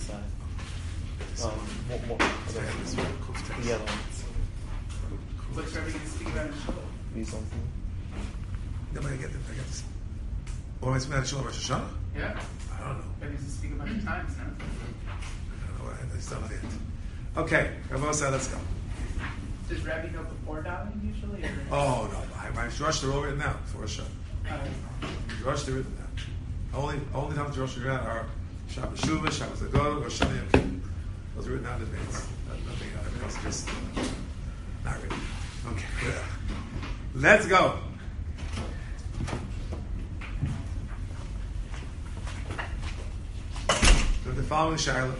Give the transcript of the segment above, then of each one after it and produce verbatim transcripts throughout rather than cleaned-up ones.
inside. Um, more, more, the yellow. What's Rabbi going to speak about in Shalom? Read something. No, but I get this. I get this. What am I speaking about Shalom Rosh Hashanah? Yeah. I don't know. Rabbi needs to speak about the times, no? I don't know. I still not yet. Okay, Ravosa, let's go. Does Rabbi know before davening usually? Or? Oh no, my my Rosh they're all written out for Rosh Hashanah. Uh, Rosh they're written out. Only only times Rosh are written out are Shabbat Shuvah, Shabbat Zagor, Rosh Hashanah, Yom Kippur. Those are written out in advance. Nothing else. Everything else is just uh, not written. Okay, good. Let's go. So the following Shiloh.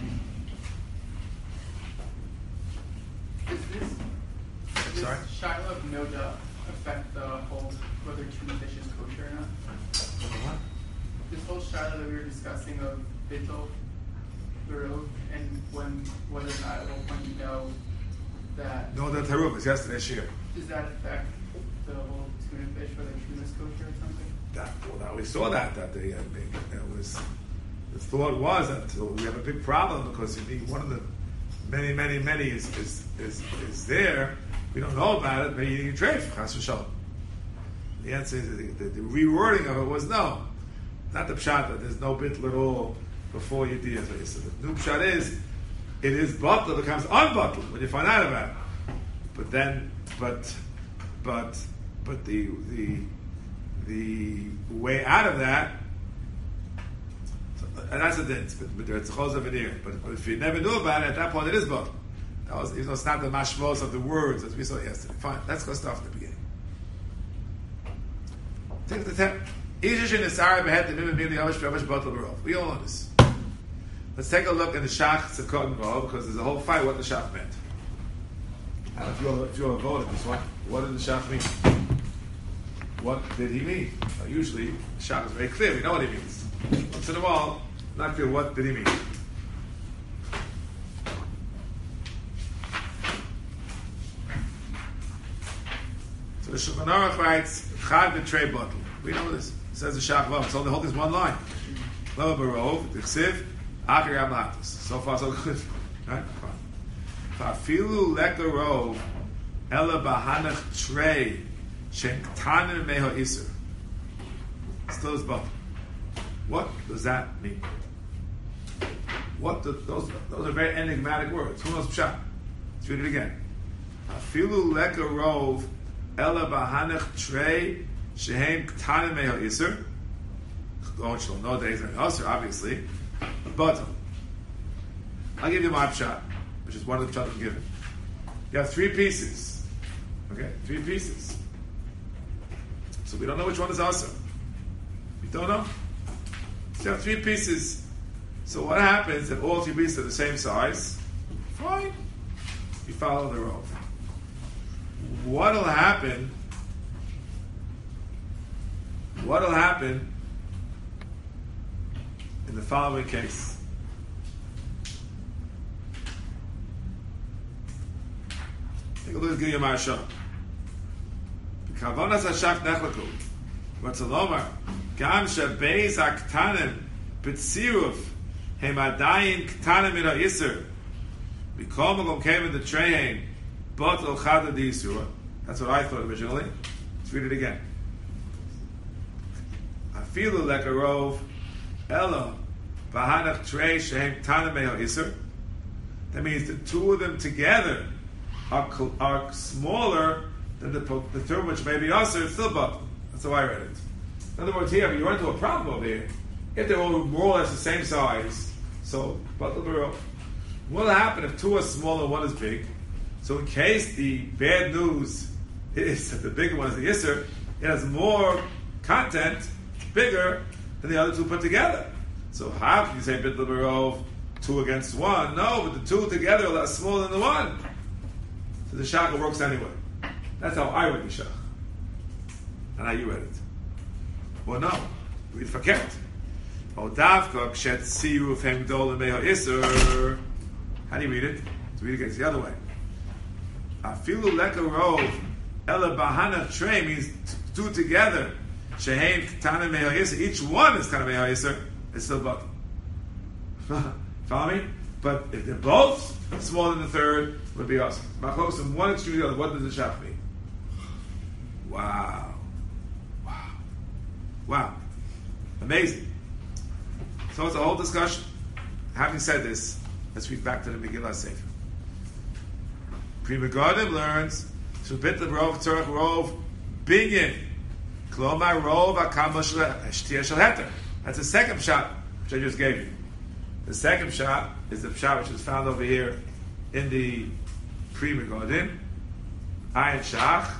Does this, does Sorry? Shiloh of Noda affect the whole whether tuna fish is kosher or not? What? This whole Shiloh that we were discussing of Bittul, Barov, and when whether or not at one point you know that No, the Taruv was yesterday year. does that affect the whole tuna fish whether tuna is kosher or something? That, well, that we saw that that the uh, it was the thought was that we have a big problem because you need one of the many many many is is is, is there. We don't know about it. Maybe you can trade for Chas v'Shalom. The answer is the, the, the rewording of it was no, not the pshat that there's no bit at all before you do it. So the new pshat is it is bottled becomes unbottled when you find out about it. But then, but but but the the the way out of that. And that's the thing, but there's a chos of an ear. But, but if you never knew about it, at that point it is bottled. That was, even though it's not the mashmos of the words as we saw yesterday. Fine, let's go start from the beginning. Take the ten. We all know this. Let's take a look at the Shach Tzakot involved because there's a whole fight what the Shach meant. And if you're if you're a voter, this one, what did the Shach mean? What did he mean? Well, usually the Shach is very clear. We know what he means. Once in a while, not clear what did he mean. So the Shulchan Aruch writes, Chad b'trei bottle. We know this. It says the Shach Vav. So the whole thing is one line. Lo barov, the Chsiv, Acher Yam Latus. So far, so good. Right? Fine. Fafilu lekarov, ela bahanach trei, shen ktanim meho iser. Still is bottle. What does that mean? What do, those those are very enigmatic words. Who knows pshat? Let's read it again. Afilu lekarov, ela bahanach trei, shehem ktanim meho iser. Don't you know days and usher, obviously. But I'll give you my pshat, which is one of the pshat I'm giving. You have three pieces. Okay, three pieces. So we don't know which one is usher. We don't know. So you have three pieces. So what happens if all three pieces are the same size? Fine. You follow the rove. What'll happen? What'll happen in the following case? Take a look at Gilya Marsha. Kavanas hashach nechlaku. What's a lomar? Gam shebeis haktanim b'tziruf hem adayin ktanim min ha'isur. B'kol makom came in the trein batel chada d'isur. That's what I thought originally. Let's read it again. Afilu lekarov elo b'hanach trei shehem ktanim min ha'isur. That means the two of them together are, are smaller than the, the term which may be usher. It's still batel. That's how I read it. In other words, here, you run into a problem over here. If they're all more or less the same size, so, what will happen if two are small and one is big? So, in case the bad news is that the bigger one is the Isser, it has more content, bigger, than the other two put together. So, how can you say Bit Liberov, two against one? No, but the two together are less smaller than the one. So, the Shach works anyway. That's how I read the Shach. And how you read it. Well, no. Read Faket. Oh, Davka, Kshet Siru, Fem Gdol, and Meho Isser. How do you read it? Let's read it again. It's the other way. Afilu Leka Rov, Ela Bahana Trey means two together. Sheheim Ketana Meho Isser. Each one is kind of Meho Isser. It's still but. Follow me? But if they're both smaller than the third, it would be awesome. Machlokes from one extreme to the other. What does the shach mean? Wow. Wow. Wow. Amazing. So it's a whole discussion. Having said this, let's read back to the Megillah Sefer. Pri Megadim learns to bit the rov tzorach rov binyan klomar rov akama shtia shel heter. That's the second shot which I just gave you. The second shot is the shot which is found over here in the Pri Megadim. Ayin shach.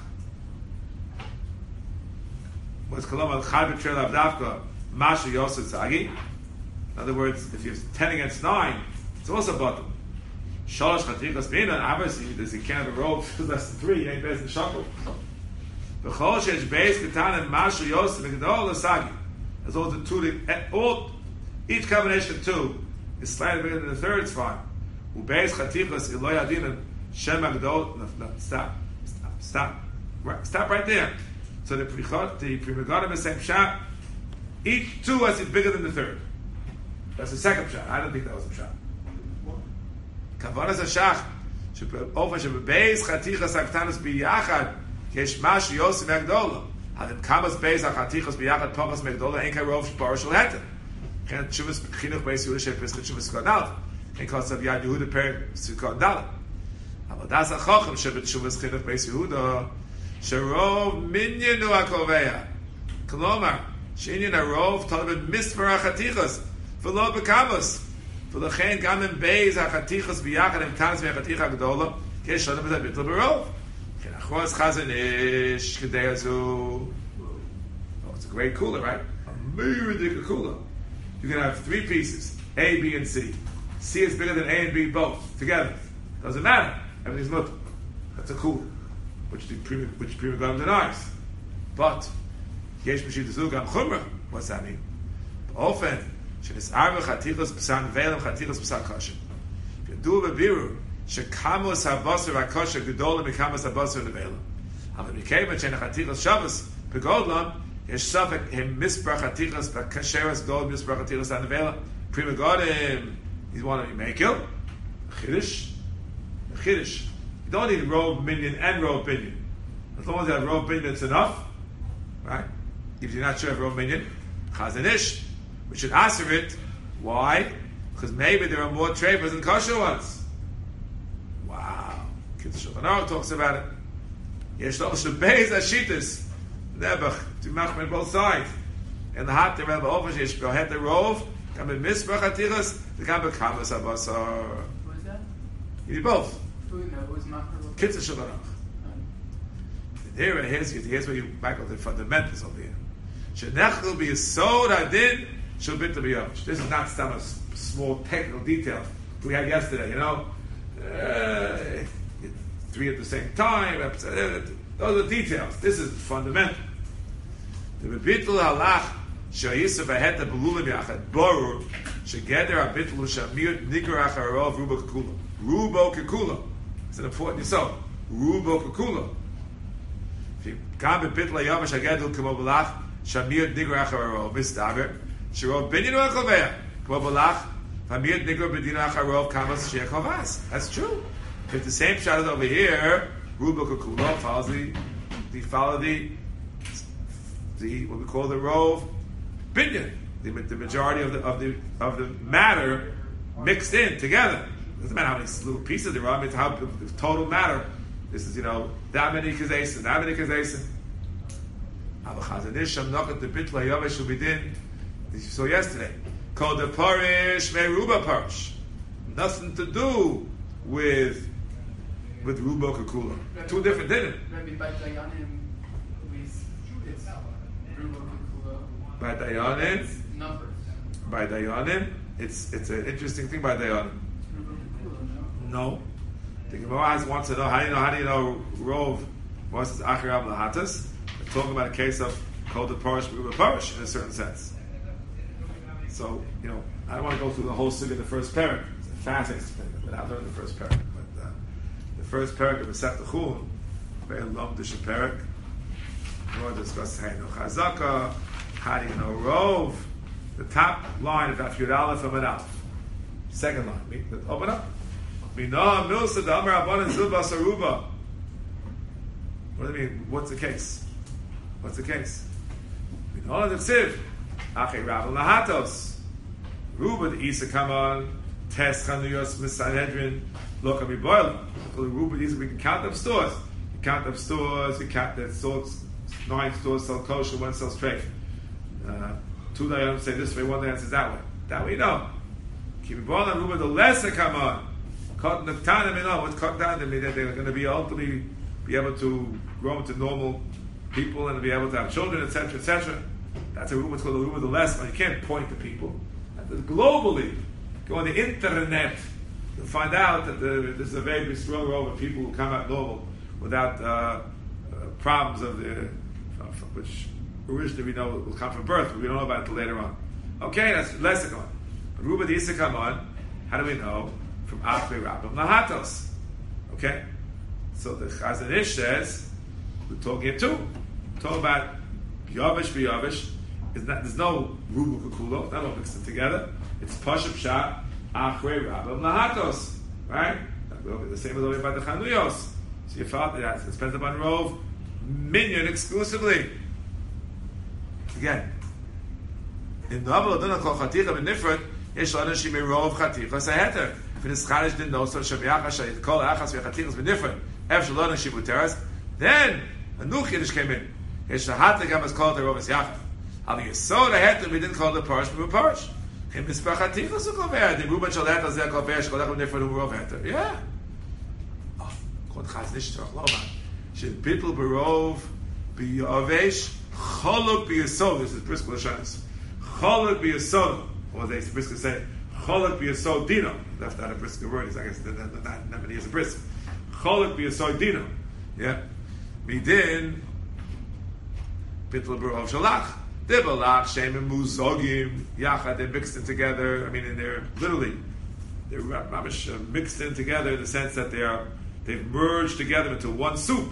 What's klomar chad b'trei lavdavka mashu yosef tzagi. In other words, if you have ten against nine, it's also bottom. Shalosh chatichas bina, obviously, there's a can of a rope for less than three, you ain't based in shackle. B'chol shesh beis ketan and mashu yosef megdol l'sagi. As all the two, all, each combination of two is slightly bigger than the third, it's fine. Ubeis chatichas iloy adin shem magdol, no, no, stop, stop, stop. Right, stop right there. So the prichot, the Pri Megadim is the same shot. Each two is bigger than the third. That's the second shot. I don't think that was a shot. Kavanas hashach she'ofen shebebeis chatichas haktanos biyachad yesh mash yosef megdola. Hadem kamas beis chatichas biyachad pachas megdola ein karov shbar shel heter. Can't shuvas chinuch beis Yehuda shepes shuvas kodal. Can't cause of Yad Yehuda per sukot dal. But that's a chochem shebet shuvas chinuch beis Yehuda sherov minyanu akoveya. Kolomar she'inyan arov talabed misper chatichas. V'lo b'kamus. V'lechen gam in beis ha'chatichas b'yachad im tanis v'chaticha g'dola kesh shana b'zeh bitl b'rov. Ken achroz chazan ish k'dei azu. Oh, it's a great cooler, right? A myriad cooler. You can have three pieces, A, B, and C. C is bigger than A and B both, together. Doesn't matter. Everything's mutter. That's a cooler. Which the Pri Megadim denies. But, yesh b'shit azu gam chumrah. What's that mean? Often, shenisarve chatichos b'san ve'elam chatichos b'san kosher. V'yadu v'biru shekamos habasar v'kosher gedolim mikamos habasar v've'elam. But mikayim she'en chatichos shabbos b'godlam yesh safek him misbar chatichos v'kasheres godol misbar chatichos an ve'elam. Pri Megadim, he's one of you make you chiddush, chiddush. You don't need rov minyan and rov binyan. As long as you have rov binyan, it's enough, right? If you're not sure of rov minyan, chazan ish. We should answer it. Why? Because maybe there are more treifas than kosher ones. Wow. Kitzur Shulchan Aruch talks about it. Yesh lo shebeis ashitas nebach to machmer both sides. And the hot the Rebbe offers yesh behet the rov kam in misbach atiras the kam bekamas abasar. What is that? You need both. Who knows machmer? Kitzur Shulchan Aruch. Here, here's here's where you back up the fundamentals over here. Shenechel be sod adin. This is not some a small technical detail we had yesterday, you know. Uh, three at the same time. Those are details. This is fundamental. The bebitul halach shayisa v'heta belulim yachad borur shegeder abitul shamir nikar acharov rubo kekula. Rubo kekula. It's an important yisod. Rubo kekula. If you come bebitul hayom shagedul kemo b'lach shamir nikar acharov mistaber. Shirov binyan u'achoveya. K'mo b'lach, v'amir nigro b'dina acharov kamas she'ek hovas. That's true. If the same shot is over here, Rubo Kukulo follows the, the follow the, the what we call the rov binyan. The, the majority of the of the of the matter mixed in together. Doesn't matter how many little pieces there are. It's how the, the total matter. This is, you know, that many kazesin, that many kazesin. Avachazanish shamnochet the bitla yovesh ubidin. This you saw yesterday. Called the parish meruba parish. Nothing to do with with rubo kakula. Two different dinner. Rabbi by Dayanim, it's rubo kakula. By Dayanim. Numbers. By Dayanim. It's it's an interesting thing by Dayanim. No. The Gemara wants to know how do you know how do you know rov versus achirav lahatas. We're talking about a case of called the parish meruba parish in a certain sense. So, you know, I don't want to go through the whole sugi of the first parak. It's a fascinating thing, but I'll learn the first parak. But uh, the first parak of Masechta Chulin, very long dish of parak. We'll discuss how you know chazaka, how do you know rov. The top line of Daf Yud Aleph from an Aleph. Second line. Me- Open up. Mina milsa damar abanan zilba saruba. What do you mean? What's the case? What's the case? Mina nechsiv. Ache rabel nahatos. Ruba the Isa come on. Test chanuyos misanhedrin. Look at me boil. Ruba the Isa. We can count up stores. You count up stores. You count that stores. Nine stores sell kosher. One sells treif. Uh, two items say this way. One day says that way. That way, no. Keep boiling. Ruba the lesser come on. Cotton the tanim. You know what's cotton down to me that they're going to be ultimately be able to grow into normal people and be able to have children, et cetera, et cetera. That's a room. It's called the room of the lesson. You can't point to people. Globally, go on the internet, you'll find out that the, there's a very strong role of people who come out normal without uh, uh, problems of the, uh, which originally we know will come from birth, but we don't know about it until later on. Okay, that's lexicon. But Ruba the Issa come on. How do we know? From Achbe Rabbim Nahatos. Okay? So the Chazon Ish says, we're talking here too. We're talking about Yavish B'Yavish. There's no Rubu Kukulo, not all mixed in together. It's Pashup Shah, Achre Rabbim Nahatos. Right? The same as about the Chanuyos. So you felt that it depends upon Rov, Minyan exclusively. Again, in the Aval Adonah Kol Chaticha B'Nifrat, Yesh L'Anashim Rov Chaticha Saheter. If it is Chadish didn't know, so Shabiyach Shayit Kol Achas V'Chatichas B'Nifrat. Efsh L'Anashim Uteras. Then a new Chiddush came in. Yesh L'Hatik Amas Kol Terovas Yachad. Having a soda heter, we didn't call the parish, but a parish. Chem mispachati chasu kover. The Ruben shalet azeh kover shkolach b'nefred u'rov heter. Yeah. Oh, kod chaz nish torach loma. Shel bittul berov b'yavesh choluk b'yasod. This is Briscoe Lashanis. Choluk b'yasod. Or they Briscoe say choluk b'yasod dino. Left out a Briscoe word. I guess not, not, not many years of Briscoe. Choluk b'yasod dino. Yeah. Midin bittul berov shalach. Dibalach, Shem, and Muzogim, Yachad, they're mixed in together. I mean, and they're literally, they're mamish, uh, mixed in together in the sense that they are, they've merged together into one soup.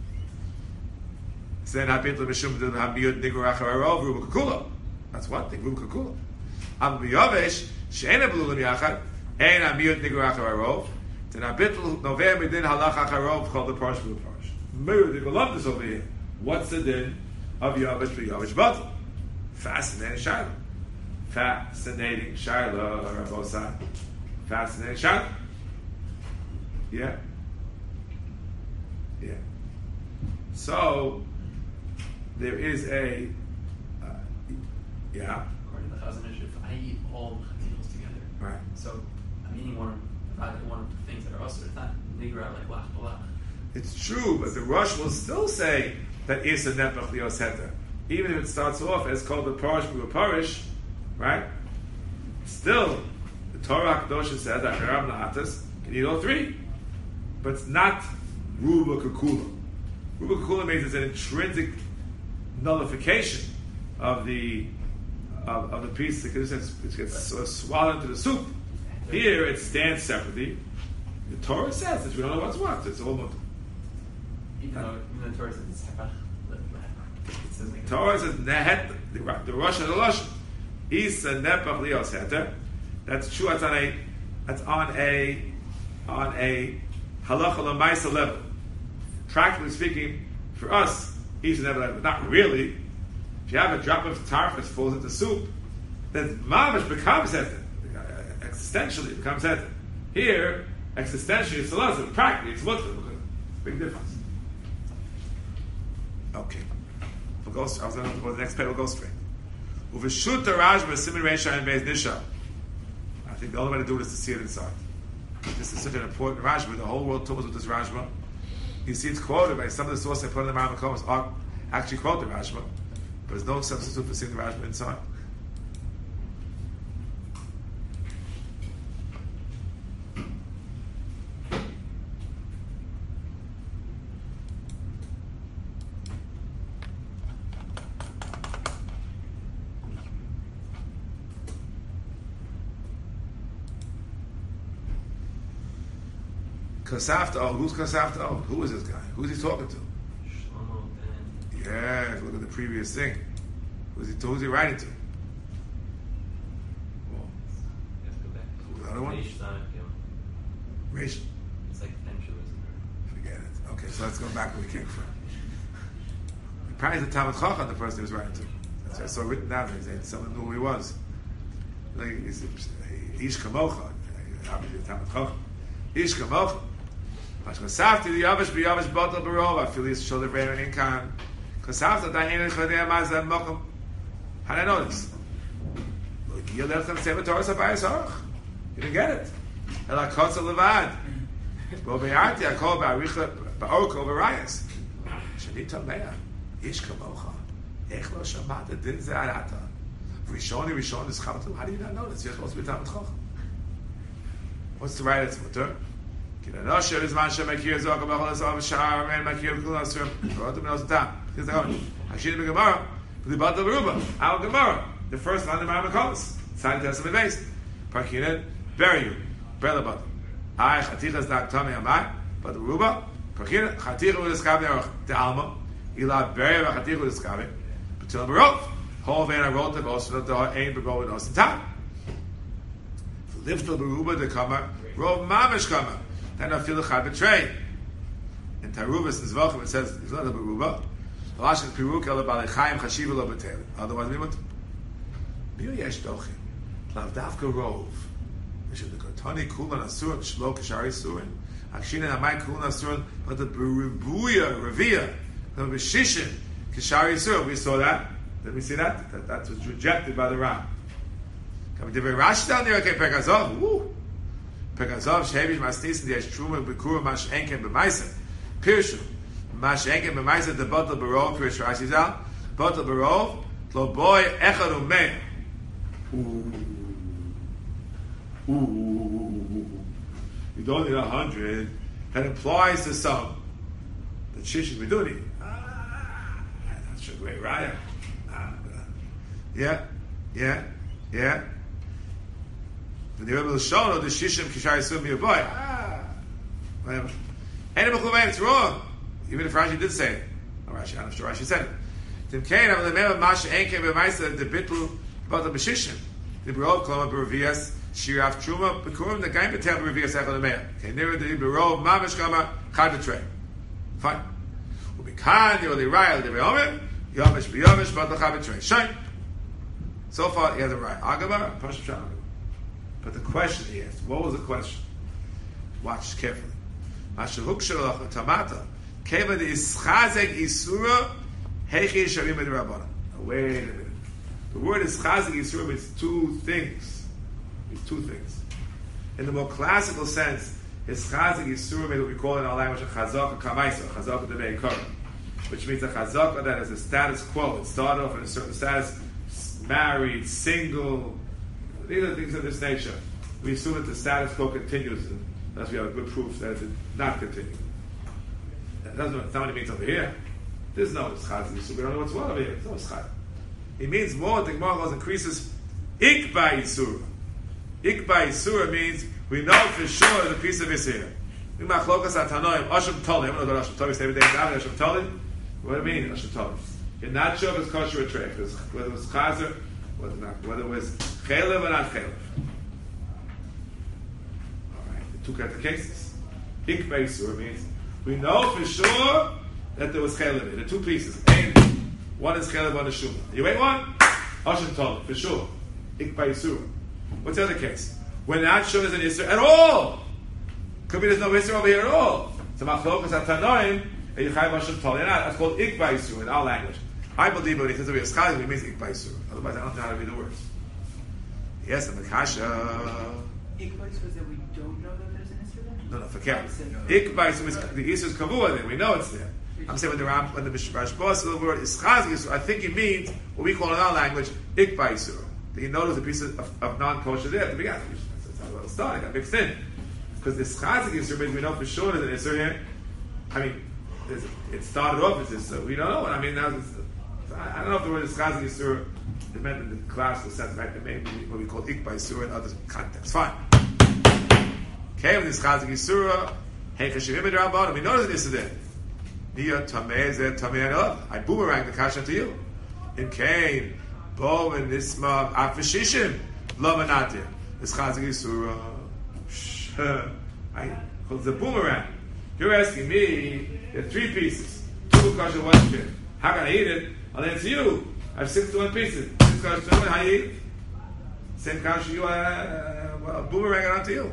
Then Habit Mishum Habiyud Nigurach Arov, Ruba Kakula. That's one thing, Ruba Kakula. Am Biyavesh, Shena Blulim Yachad, Ein Habiyud Nigurach Arov. Then Habit Novem Midin Halach Acharov called the Parsh Blue Parsh. Mirror, they love this over here. What's the din of Yavesh Biyavesh Batal? Fascinating Shiloh. Fascinating Shiloh, Rabosa. Fascinating Shiloh. Yeah. Yeah. So, there is a, uh, yeah. According to the Chazon Ish, if I eat all the chatichos together, Right. so I'm eating one, if I eat one of the things that are also, it's not nigra like lach balach. It's true, but the Rush will still say that is a nepach lios heter. Even if it starts off as called the parish a parish, right? Still, the Torah Kadosh says that Rab Nahatas can eat all three, but it's not Ruba Kakula. Ruba Kakula means it's an intrinsic nullification of the of, of the piece that gets, gets uh, swallowed into the soup. Here it stands separately. The Torah says that we don't know what's what. It's all. Even though even the Torah says it's hepach. It says like Torah says nehet the the Rosh and the Lashon is a nepach lios heter. That's true. That's on a that's on a on a halacha l'maisa level. Practically speaking, for us, he's a never not really. If you have a drop of tarf that falls into soup, then mamish becomes heter. Existentially, it becomes heter. Here, existentially, it's a lot. Practically, it's mutter. Big difference. Okay. We'll go, I was going to go to the next page, we'll go straight. Uveshut Rajba, Simin Reisha, and Beis Nisha. I think the only way to do it is to see it inside. This is such an important Rajba. The whole world told us with this Rajba. You see, it's quoted by some of the sources I put in the Maram Komas are actually quote the Rajba, but there's no substitute for seeing the Rajba inside. Kasafta, oh, who's Kasafta? Oh, who is this guy? Who's he talking to? Shlomo Ben. Yeah, look at the previous thing. Who's he, who's he writing to? Let's go back. the other one? Reish Zayin Gimel. Reish. It's like Tenchu, isn't Forget it. Okay, so let's go back where we came from. Apparently, the Talmud Chacham, the person he was writing to. That's why I saw written down there. Someone knew who he was. Like, he's Ish Kamocha. Obviously, the Talmud Chacham. Ish Kamocha. Mashkasafti the Yavish b'Yavish Batal Barov. I feel his shoulder brain in Kan. Kasafta Dahin Chodei Mazam Mokum. How did I know this? You didn't get it. Ela Kotza Levad. Bo Be'arti Akol Ba'aricha Ba'orko B'Rayas. Shanita Mea. Ish Kamocha. Ech lo Shamata Din Ze'arata. Rishoni Rishon is Chavatu. How do you not know this? You're supposed to be Talmud Chacham. What's the right answer? Mutter? Kinanosher is man shemakir zok b'chol asav shar man makir b'kol asur. Go to Minos Tam. Here's the one. Hashid b'Gemara. B'libat Beruba. Al Gemara. The first line of Maram Kolos. Sign Testament based. Parkinet. Bury you. Brelabat. I chatichas dak tami amai. But Beruba. Parkinet. Chatichu l'skavi aroch. The Alma. Ila bury v'chatichu l'skavi. B'til Berov. Hol ve'en arot v'osvot da ein b'gol v'nos Tam. Liftel Beruba the Kamar. Rov Mamish Kamar. Then I feel the Chai betray. In Taruvas and Zvachim it says, it's not a Beruba. Lashin Piruk el Balechayim Chashiva lo Betel. Otherwise, we want Bir Yesh Dochim. Lav Davka Rov. Mishu the Kotani Kulan Asur, Shlo Kishari Surin. Akshina Amai Kulan Asur, but the Berubuya, Revia, the Beshishin, Kishari Sur. We saw that. Did we see that? That, that was rejected by the Ram. Coming to the Rashi down there, okay, Pekazov. Woo! Pekazov, Shevish Mastis, the Yeshtruma, Bekura, Mash Enken, Bemaisa. Pirshu. Mash Enken, Bemaisa, the Batal Barov, Pirish Rashi Zal. Batal Barov, Lo Boy, Echad Umei. Ooh. Ooh. You don't need a hundred. That implies to some that Shishik Beduni. Ah, that's a great raya. Ah, yeah, yeah, yeah. When the Rebbe Shono, the Shishim Kishai Sum your boy. Ah, whatever. And it's wrong. Even if Rashi did say it. No, Rashi, I'm sure Rashi said it. Tim Kain, I'm the man of Masha Enke Bemaisa, the Bittul, about the Beshishim. The Barov, Kloma, Beravias, Shiraf Truma, Bekurim, the Gaim Betel, Beravias, Echel the Meir. Okay, near the Barov, Mamish Kama, Chai Betray. Fine. Ubikan, the Oli Raya, the Reomer, Yomish, Yomish, but the Chai Betray. Shine. So far, he has a right. Agama, Pashim Shalom. But the question he asked, what was the question? Watch carefully. Mashahuk Shalach Tamata. Keva the Ischazek Isura Hechi Sharim Ed Rabbana. Wait a minute. The word Ischazek Isura means two things. It's two things. In the more classical sense, Ischazek Isura means what we call in our language a Chazaka Kamaisa, Chazaka de Beikara, which means a Chazaka that is a status quo. It started off in a certain status, married, single. These are things of this nature. We assume that the status quo continues unless we have a good proof that it did not continue. That doesn't know what it means over here. There's no Ischaz. So we don't know what's what over here. There's no Ischaz. It means more. The Gemara goes increases. Ik by Yisura. Ik by Yisura means we know for sure the piece of Yisura. We machlokas atanoim. Asham tolim. I don't know what Asham tolim. Every day Asham tolim. What do you mean Asham tolim? You're not sure if it's kosher or treif. Whether it was chazer, whether not, whether it was chelev or not chelev. All right. The two kinds of cases. Ik by Yisura means we know for sure that there was chelev. The two pieces. One is chelev, one is shuma. You wait one? Asham tolim for sure. Ik by Yisura. What's the other case? We're not sure there's an Isser at all. Could be there's no Isser over here at all. So machlokas atanoim and Yechai Mashal Tol. That's called Ik by Yisur in our language. I believe when he says to be a scholar, it means Ik by Yisur. Otherwise, I don't know how to read the words. Yes, and the Kasha. Ik by Yisur is that we don't know that there's an Isser there? No, no, forget it. Ik by Yisur is the Isser is Kavua there. We know it's there. I'm saying when the Ram, when the Rashba says the word Ischaz Yisur, I think he means what we call in our language Ik by Yisur. You notice a piece of, of, of non-kosher there at the beginning. That's how it started. It got mixed in. Because this chazik Yisur means we know for sure there's an Yisur here. I mean, it started off as this, so we don't know. I mean, now it's, I, I don't know if the word is chazik Yisur is meant in the classical sense, right? It may be what we call ik by Yisur in other contexts. Fine. Okay, with this chazik Yisur, hey, cheshivim ed rabbanim, we know there's an Yisur there. Niya tameh zeh tameh anel. I boomerang the kasha to you. In Cain. Bo and Nisma Afishishim Lomanatir. This Chazik Yisura. I, it's a boomerang. You're asking me, there are three pieces. Two kasha, one shit. How can I eat it? I'll answer you. I have sixty-one pieces. Six kasha, twenty-one, how you eat it? Same kasha, you, uh, well, boomerang it onto you.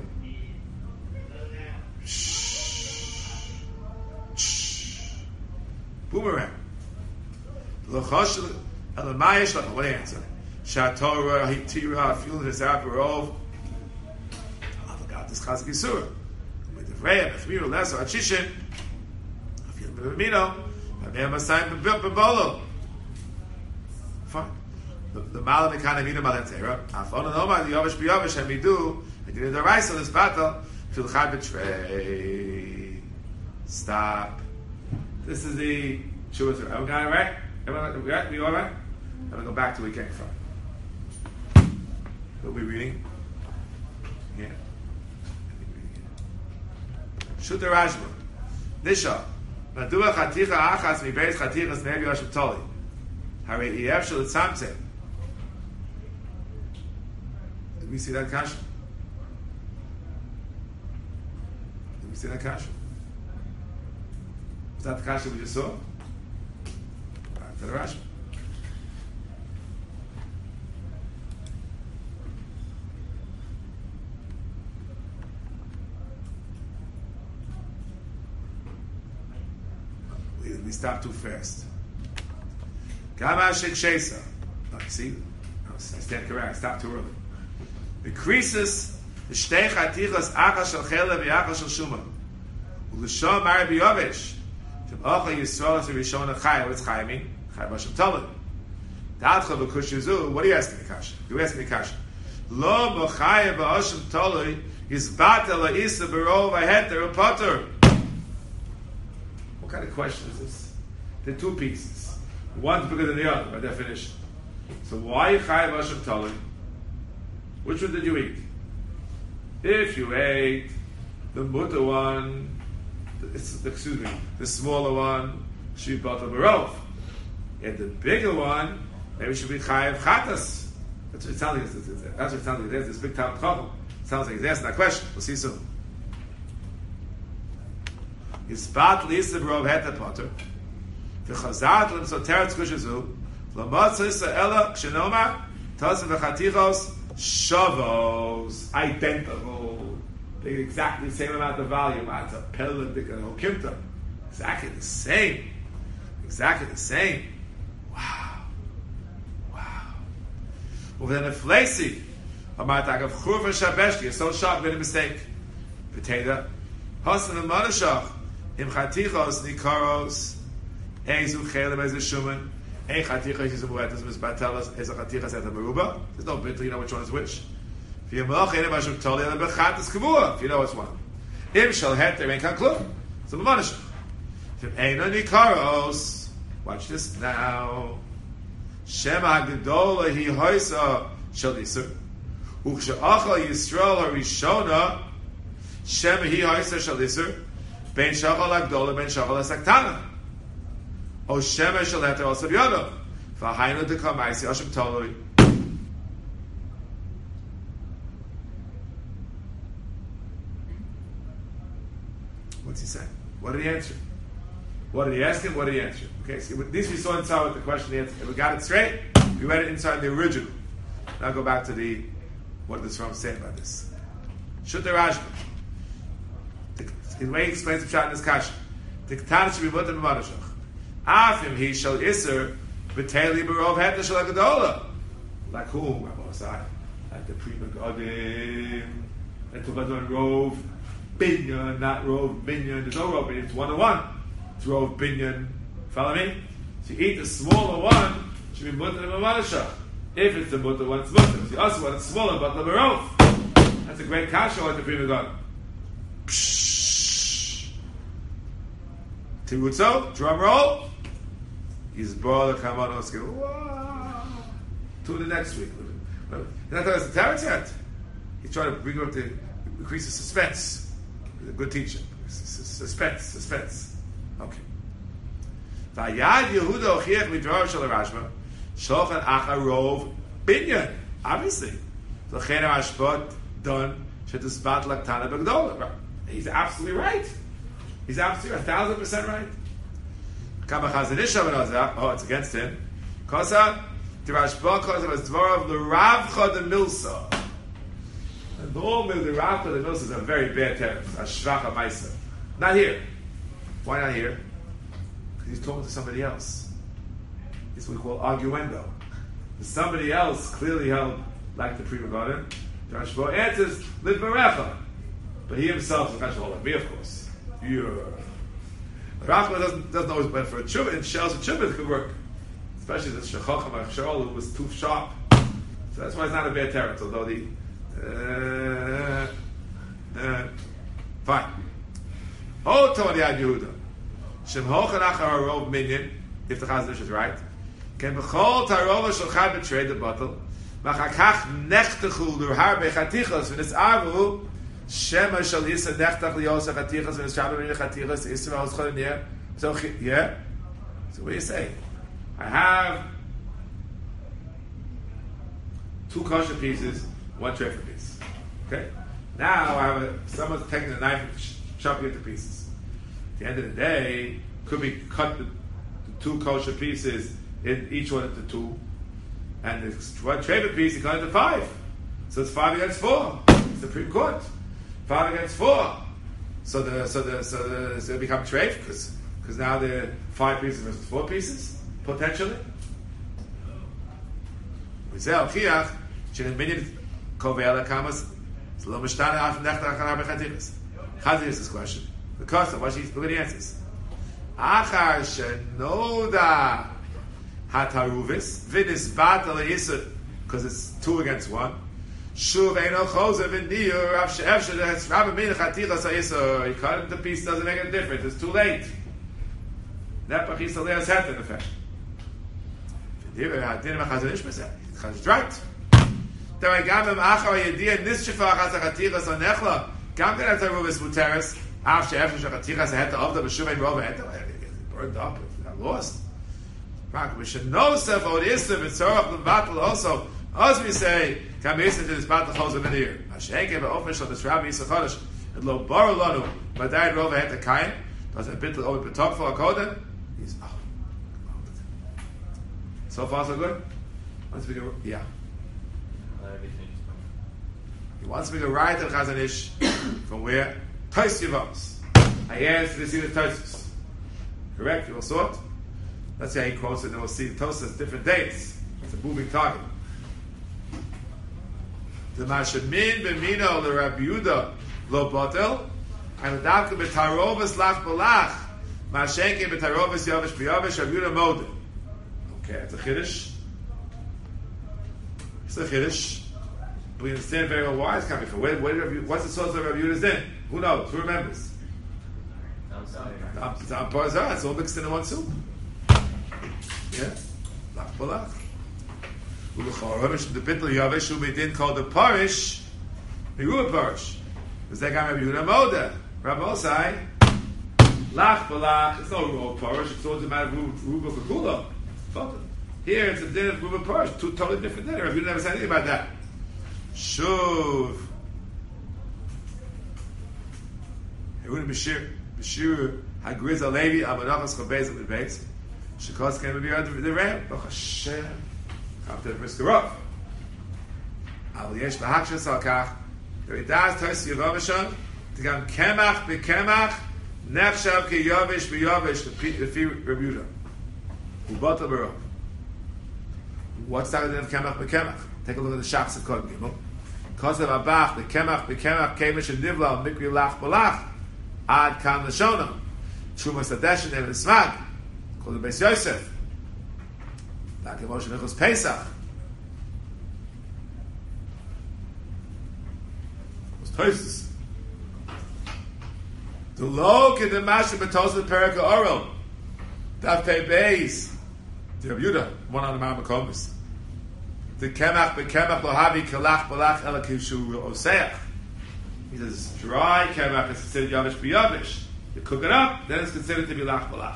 Shh. Shh. Boomerang. L'chosh, elamayish, what do you answer? Shatorah, hitira, fuel, hizar, barov. I forgot this chazak yisura. Freya, Bechmir, Lesser, Achishin, Afil Bimino, Amir Masayim Bibolo. Fine. The Malam Ikana Mina Malentera, Afon and Omar, the Yovish Biyovish, and Midu, and did the rice on this battle, Filchai betray. Stop. This is the Shuvah. Everyone got it right? Everyone got it? We all right? I'm going to go back to where we came from. We'll be reading. Yeah. Shoot the Rajma. Nisha. Madua chaticha achas mi beis chatichas nevi Yoshem Toli. Harei Yev shel tzamtzem. Did we see that kasha? Did we see that kasha? Is that the kasha we just saw? Back to the Rajma. We stopped too fast. Gama shek shesa. See, I stand correct. I stopped too early. Increases the shtei chatichas achas shel chela v'achas shel shuma. U'l'shom mari biyovish. Shem ocha yisrael to rishon achai. What does chai mean? Chai b'shem talad. Datcha b'kush yuzu. What are you asking me, Kasha? You asking me, Kasha? Lo b'chai b'ashem talad yizbata la'isa b'rov v'heter u'potter. What kind of question is this? There are two pieces. One's bigger than the other, by definition. So why Chayav Hashem Talid? Which one did you eat? If you ate the mutter one, it's, excuse me, the smaller one, should be Batal Barov. And the bigger one, maybe should be Chayav Chatas. That's what it sounds like. That's what it sounds like. There's this big time trouble. It sounds like he's asking that question. We'll see soon. Yisbat Lisa Barov Heta Potter. V'chazat l'm soteretz kushazu l'motzis ha'ela k'shenomar tosim v'chatichos shavos identical. They're exactly the same amount of volume. It's a pel and a kimta. Exactly the same. Exactly the same. Wow. Wow. Well then if Lacey Amartag of Chur v'shabeshki is so sharp, made a mistake. Potato. Hasan v'manashach im chatichos nikaros Eizu Chelem Eizu Shuman, Ein Chaticha Eizu Muetas Mizbatelas Eizu Chaticha Zeta Meruba. There's no bit, you know which one is which. If you know Chenem Hashem Toli Adam Bechatas Kavua, if you know which one. Im Shal Heter Ein Kan Klum. So Mamanashach. If Eino Nikaros, watch this now. Shema Hagdola Hi Hoisa Shal Yisur. Uchshe'achal Yisrael HaRishona Shema Hi Hoisa Shal Yisur. Ben Shachal Hagdola Ben Shachal HaSaktana. O Shema shall have also the other. V'hainu dekamaisi Hashem Toloi. What's he saying? What did he answer? What did he ask him? What did he answer? Okay, so at least we saw inside what the question answered. And we got it straight. We read it inside the original. Now go back to the what did this Ram say about this? Shut the Rajma. The way he explains the pshat in this kasha. The Ketana should be mutter b'madashach. Afim he shall iser b'teli b'rov heta shel hagadola. Like whom, Rabbi Osai? Like the Pri Megadim. Like the Vadon Rov Binyan, not Rov Binyan. There's no Rov Binyan. It's one to one. It's Rov Binyan. Follow me? So you eat the smaller one, it should be mutter b'madashach. If it's the mutter one, it's mutter. If you also want it smaller, but the b'rov. That's a great kasha like the Pri Megadim. Tirutzo, drum roll. He's brought the kamanos. Wow. To the next week. He's not telling us the Tarot yet. He's trying to bring up the increase the suspense. He's a good teacher. Suspense, suspense. Okay. Vayad Yehuda ochiach midrar shel Rashba shochan acharov binyan. Obviously, the chener hashbot done shetisbat laktana begdola. He's absolutely right. He's absolutely a thousand percent right. Oh, it's against him. Kosa, Tirashba Kosa was Dvorav L'Ravcha de Milsa. And the whole the Ravcha de Milsa is a very bad term. A Shvacha Maisa. Not here. Why not here? Because he's talking to somebody else. It's what we call arguendo. Somebody else clearly held like the Prima Garden. Tirashba answers Lidvarecha. But he himself is not like me, of course. Yeah. Rachma doesn't, doesn't always, but for a tshuva, in shells of tshuva, it could work. Especially the Shechacham HaShol, who was too sharp. So that's why it's not a bad teretz, although the. Uh, uh, fine. Oh, Tony Ad Yehuda. Shem Hochan Achar Harov Minyan, if the Chazon Ish is right. Ken B'chol Tarova Shulchan B'trei the bottle. Machakach Nechtechu L'Har Bechatichos, V'nis Avu. Shema shall Yisa nechtach liyosach atichas and Shabbat minich atichas Yisrael is cholinir. So yeah. So what do you say? I have two kosher pieces, one trefa piece. Okay. Now I have a, someone's taking a knife and sh- chopping it to pieces. At the end of the day, could we cut the, the two kosher pieces in each one into two, and the one trefa piece you cut into five. So it's five against four. It's the Supreme Court. Five against four, so the so the so the so it become treif because because now they're five pieces versus four pieces potentially. We say al chiach shein minyan kovela kamas lo mishtana af nechtach anar bechatiris. Chazir is this question. The cost of what she look at the answers. Achar shenoda hataruvis v'nisbat al yisud because it's two against one. Shuv eino chozer v'niyur Rav She'ef She'es Rabbi Minich Atichas HaYisur. You cut it to piece, doesn't make any difference. It's too late. Nepach Yisrael has had an effect. V'niyur Ha'adin Mechazon Ish Bezeh. Chazon right. There gam him achar yediyah nishefa achas ha'chatichas ha'nechla. Gam kan have Taruvis Muteres. Rav She'ef She'chatichas ha'heta avda b'shuv ein rova heta. It burned up. It got lost. Rak B'shenosef od Yisrael v'tzorach l'vatel also. As we say, come listen to this battle close of the year. Hashem gave an official this Rabbi Yisacharish and lo bar lanu, but died over at the kain. Does a bit over the top for a koden? He's oh, so far so good. Wants me to yeah. He wants me to write the Chazon Ish from where Tos Yevamos. I asked to see the Tosos. Correct? You all saw it. Let's see how he quotes it, and we'll see the Tosos different dates. It's a moving target. The Mashamin b'mino the Rabbi Yehuda lo botel, and the Davka b'tarovas lach balach, Mashenke b'tarovas yavish b'yavish Rabbi Yehuda mode. Okay, it's a chiddush. It's a chiddush. We understand very well why it's coming from. Where, where Rabbi, what's the source of Rabbi Yehuda's in? Who knows? Who remembers? It's on Barzah. It's all mixed in one soup. Yeah, lach balach. The bittul yavish who we didn't call the parish, the Ruba parish. Because they got Rabbi Yehuda Moda, Rabbi Osai, lach balach. It's no Ruba parish. It's all a matter of Ruba Kakula. Here it's a din of Ruba parish. Two totally different din. Rabbi Yehuda never said anything about that. Shuv. Yehuda Bashir Bashir Hagriz Alevi Amanachas Chabez and Beis. Shekos came to be on the ram. Baruch Hashem. After the brisker up. Al yesh lahakshas al kach. There does tos yevamishon. To come kemach bekemach. Nefshav ki yavish beyavish. The fi Rabbi Yehuda. Ubata barov. What's that of kemach bekemach? Take a look at the shachs of Kohen Gimel. Kosev abach bekemach bekemach kemish and nivla mikri lach balach. Ad kam lashona. Trumas adeshin and smag. Called the Beis Yosef. Like Moshe Michos Pesach. What's Tosis? The low in the Masha B'tos the Perika Oral. Daf Pei Beis. The Rabbi Yehuda, one on the Mount Makomis. The Kemach B'Kemach Lohavi Kalach Balach Elakishu Oseach. He says, dry Kemach is considered Yavish B'Yavish. You cook it up, then it's considered to be Lach Balach.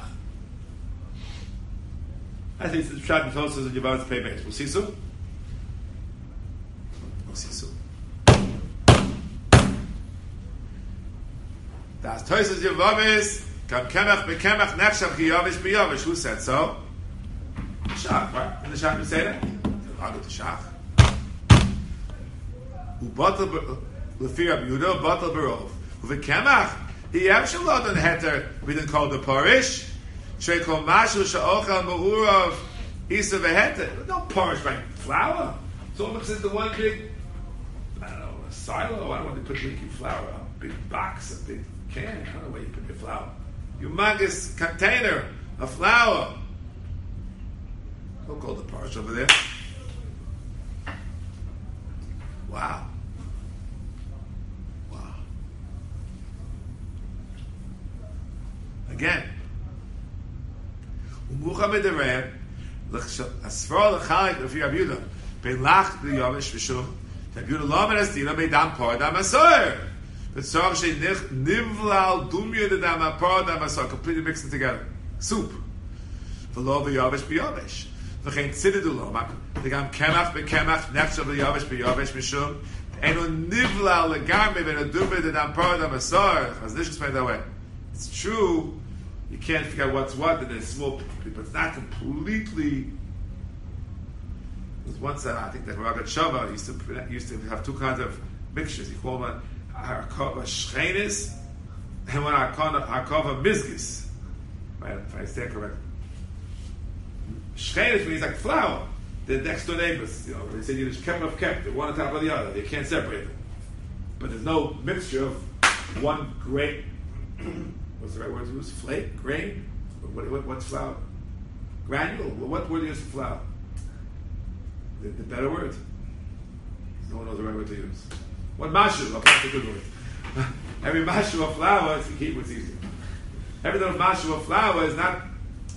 I think it's the Pshat B'Tosos and Yavanis Pei Beis. We'll see soon. We'll see soon. Das Toises Yevavis, Kam Kemach Bekemach Nechshav Ki Yavish B'Yavish. Who said so? The Shach, right? Did the Shach you say that? I'll go to Shach. Ubatal Lefi Rabbi Yehuda, Batal Barov. Uvekemach, he Yavshalot on Heter, we didn't call the Parish. Shekol Mashu Sha'ochel Ma'urav, Isa Veheter. No Parish by flour. So it looks into one big, I don't know, a silo. I don't want to put leaky flour. A big box, a big can. I don't know where you put your flour. Humongous container of flour. Don't call the Parish over there. Wow. Wow. Again. Umucha Medarev, Asfar L'chalik L'fi Rabbi Yehuda, Be'lach B'Yavish V'shum, Rabbi Yehuda Lo Menastina Be'dam Par Dam Asor. B'tzorach She Nivlal Dumya D'Dam Par Dam Asor, completely mixed it together. Soup. V'lo B'Yavish B'Yavish. V'chein Tzididu Lo, V'gam Kemach B'Kemach, Nefsha B'Yavish B'Yavish V'shum, Eno Nivlal L'Garme Be'no Dumya D'Dam Par Dam Asor. Chazon Ish explained that way. It's true. You can't figure out what's what in a small, but it's not completely. There was once uh, I think that Ragat Shava used to used to have two kinds of mixtures. He called one Harkova Shchenis and one Harkova Mizgis. Right, if I stand correct. Shchenis means like flour. They're next door neighbors. You know, they say you just kept of kept. They're one on top of the other. They can't separate them. But there's no mixture of one great. What's the right word to use? Flake? Grain? What, what, what's flour? Granule? What word do you use for flour? The, the better word? No one knows the right word to use. What mashu? Okay, that's a good word. Every mashu of flour is to keep what's easy. Every little mashu of flour is not,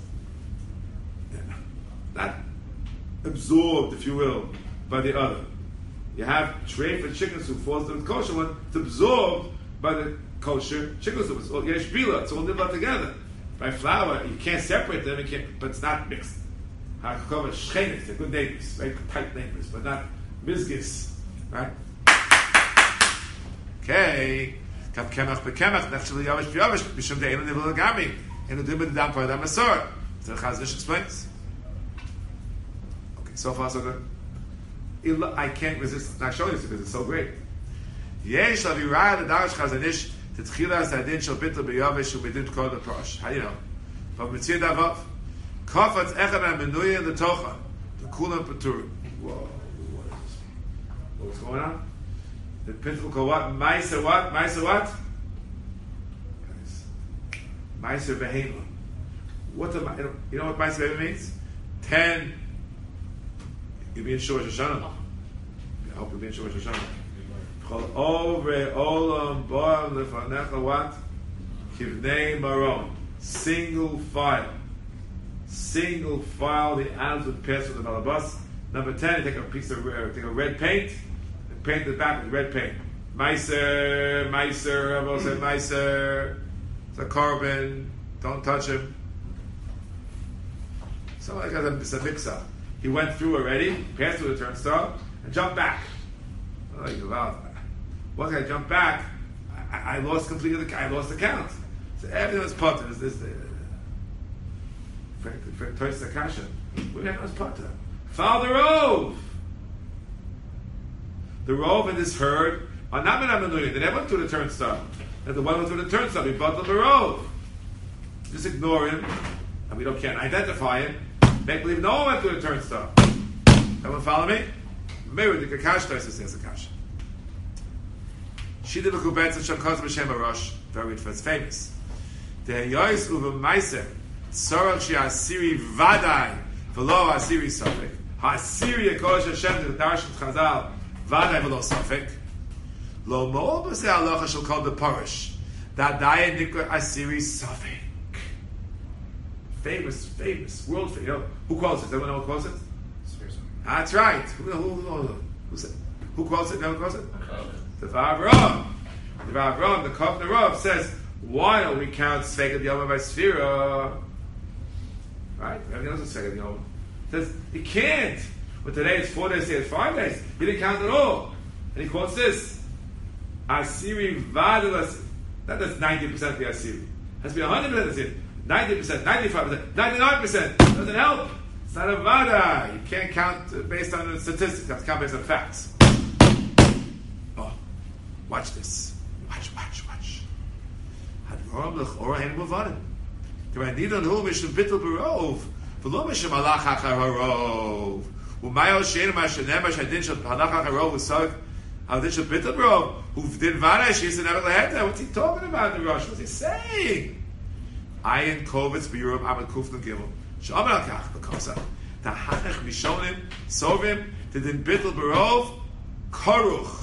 not absorbed, if you will, by the other. You have tray for chicken soup, falls to the kosher one, it's absorbed by the kosher chicken soup. It's all yesh bila. It's all nibla together. By flour, you can't separate them. You can't, but it's not mixed. Hakakova shchenis. They're good neighbors, very tight neighbors, but not mizgis, right? Okay. Kav kemach bekemach. Nechshel yavish b'yavish. Mishum de'enu nibla l'gami. Enu dibba d'dam par d'am asor. So the Chazon Ish explains. Okay, so far so good. I can't resist not showing this because it's so great. Yesh laviraya the Darash Chazon Ish. T'tchilas hadin shel bittul b'yavish u'bedin kol the prosh. How do you know? But mitzir davav. Kafat echad ha'menuya l'tocha. The kulam paturim. Whoa, what is this? What's going on? The pitful called what? Meiser what? Meiser what? Meiser behema. What the, you know what Meiser behema means? Ten. You'll be in Shor Hashanah. I hope you'll be in Shor Hashanah. Over olam bar lefanecha what? Kivnei maron. Single file. Single file. The animals would pass through the balabas. Number ten. You take a piece of uh, take a red paint and paint the back with red paint. Meiser, Meiser, Rabbi said Meiser. It's a carbon. Don't touch him. Somebody got a, it's a mix-up. He went through already, passed through the turnstile, and jumped back. Oh, you allowed. Once I jumped back, I, I lost completely the I lost the count. So everything was putter. Is this the Toys the Kasha? We have no putter. Follow the rove. The rove and this herd are not menamenuyin. They never went through the turnstile. And the one went through the turnstile. We bought the rove. Just ignore him, and we don't can't identify him. Make believe no one went through the turnstile. Everyone follow me? Maybe the Kakash Toys says the Kasha. She did a kubetz of Shakaz b'Shem Arosh, very famous. The Yois uva Meiser, Sorach she Asiri Vadai, v'lo Asiri Sofik. Ha'Asiri Yekosh Hashem to the Darshan Chazal, Vadai v'lo Sofik. Lo Mo'ol b'sei halacha shall call the Parish. Dadai Nikra Asiri Sofik. Famous, famous, world famous. You know, who quotes it? Does anyone know who quotes it? That's right. Who, who, who, who, who, said, who quotes it? No one quotes it? The Vavram. The Vavram, the Kovner Rav says, why don't we count Svega Yoma by Sphira? Right? Everything else is Svega Yoma. Says, you can't. But today it's four days, today it's five days. You didn't count at all. And he quotes this. Asiri Vadalas That, that's ninety percent of the Asiri. It has to be one hundred percent of the Asiri. ninety percent, ninety-five percent, ninety-nine percent. Doesn't help. It's not a vada. You can't count uh, based on the statistics. You have to count based on facts. Oh, watch this. Watch, watch, watch. Hadroram l'chora hein muvanim. T'ranidon hu mishum bittul barov. V'lo mishum halach achar harov. U'mayo she'enu ma shenem ma shadin shel halach achar harov v'sag hadin shel bittul barov. U'v'din vada she'is never leheta. What's he talking about in the Rosh? What's he saying? Ayin kovitz b'Yeruv Amud Kufnun Gimel. She'amer al kach b'kosa. Tahanech mishonim sovim t'din bittul barov karuch.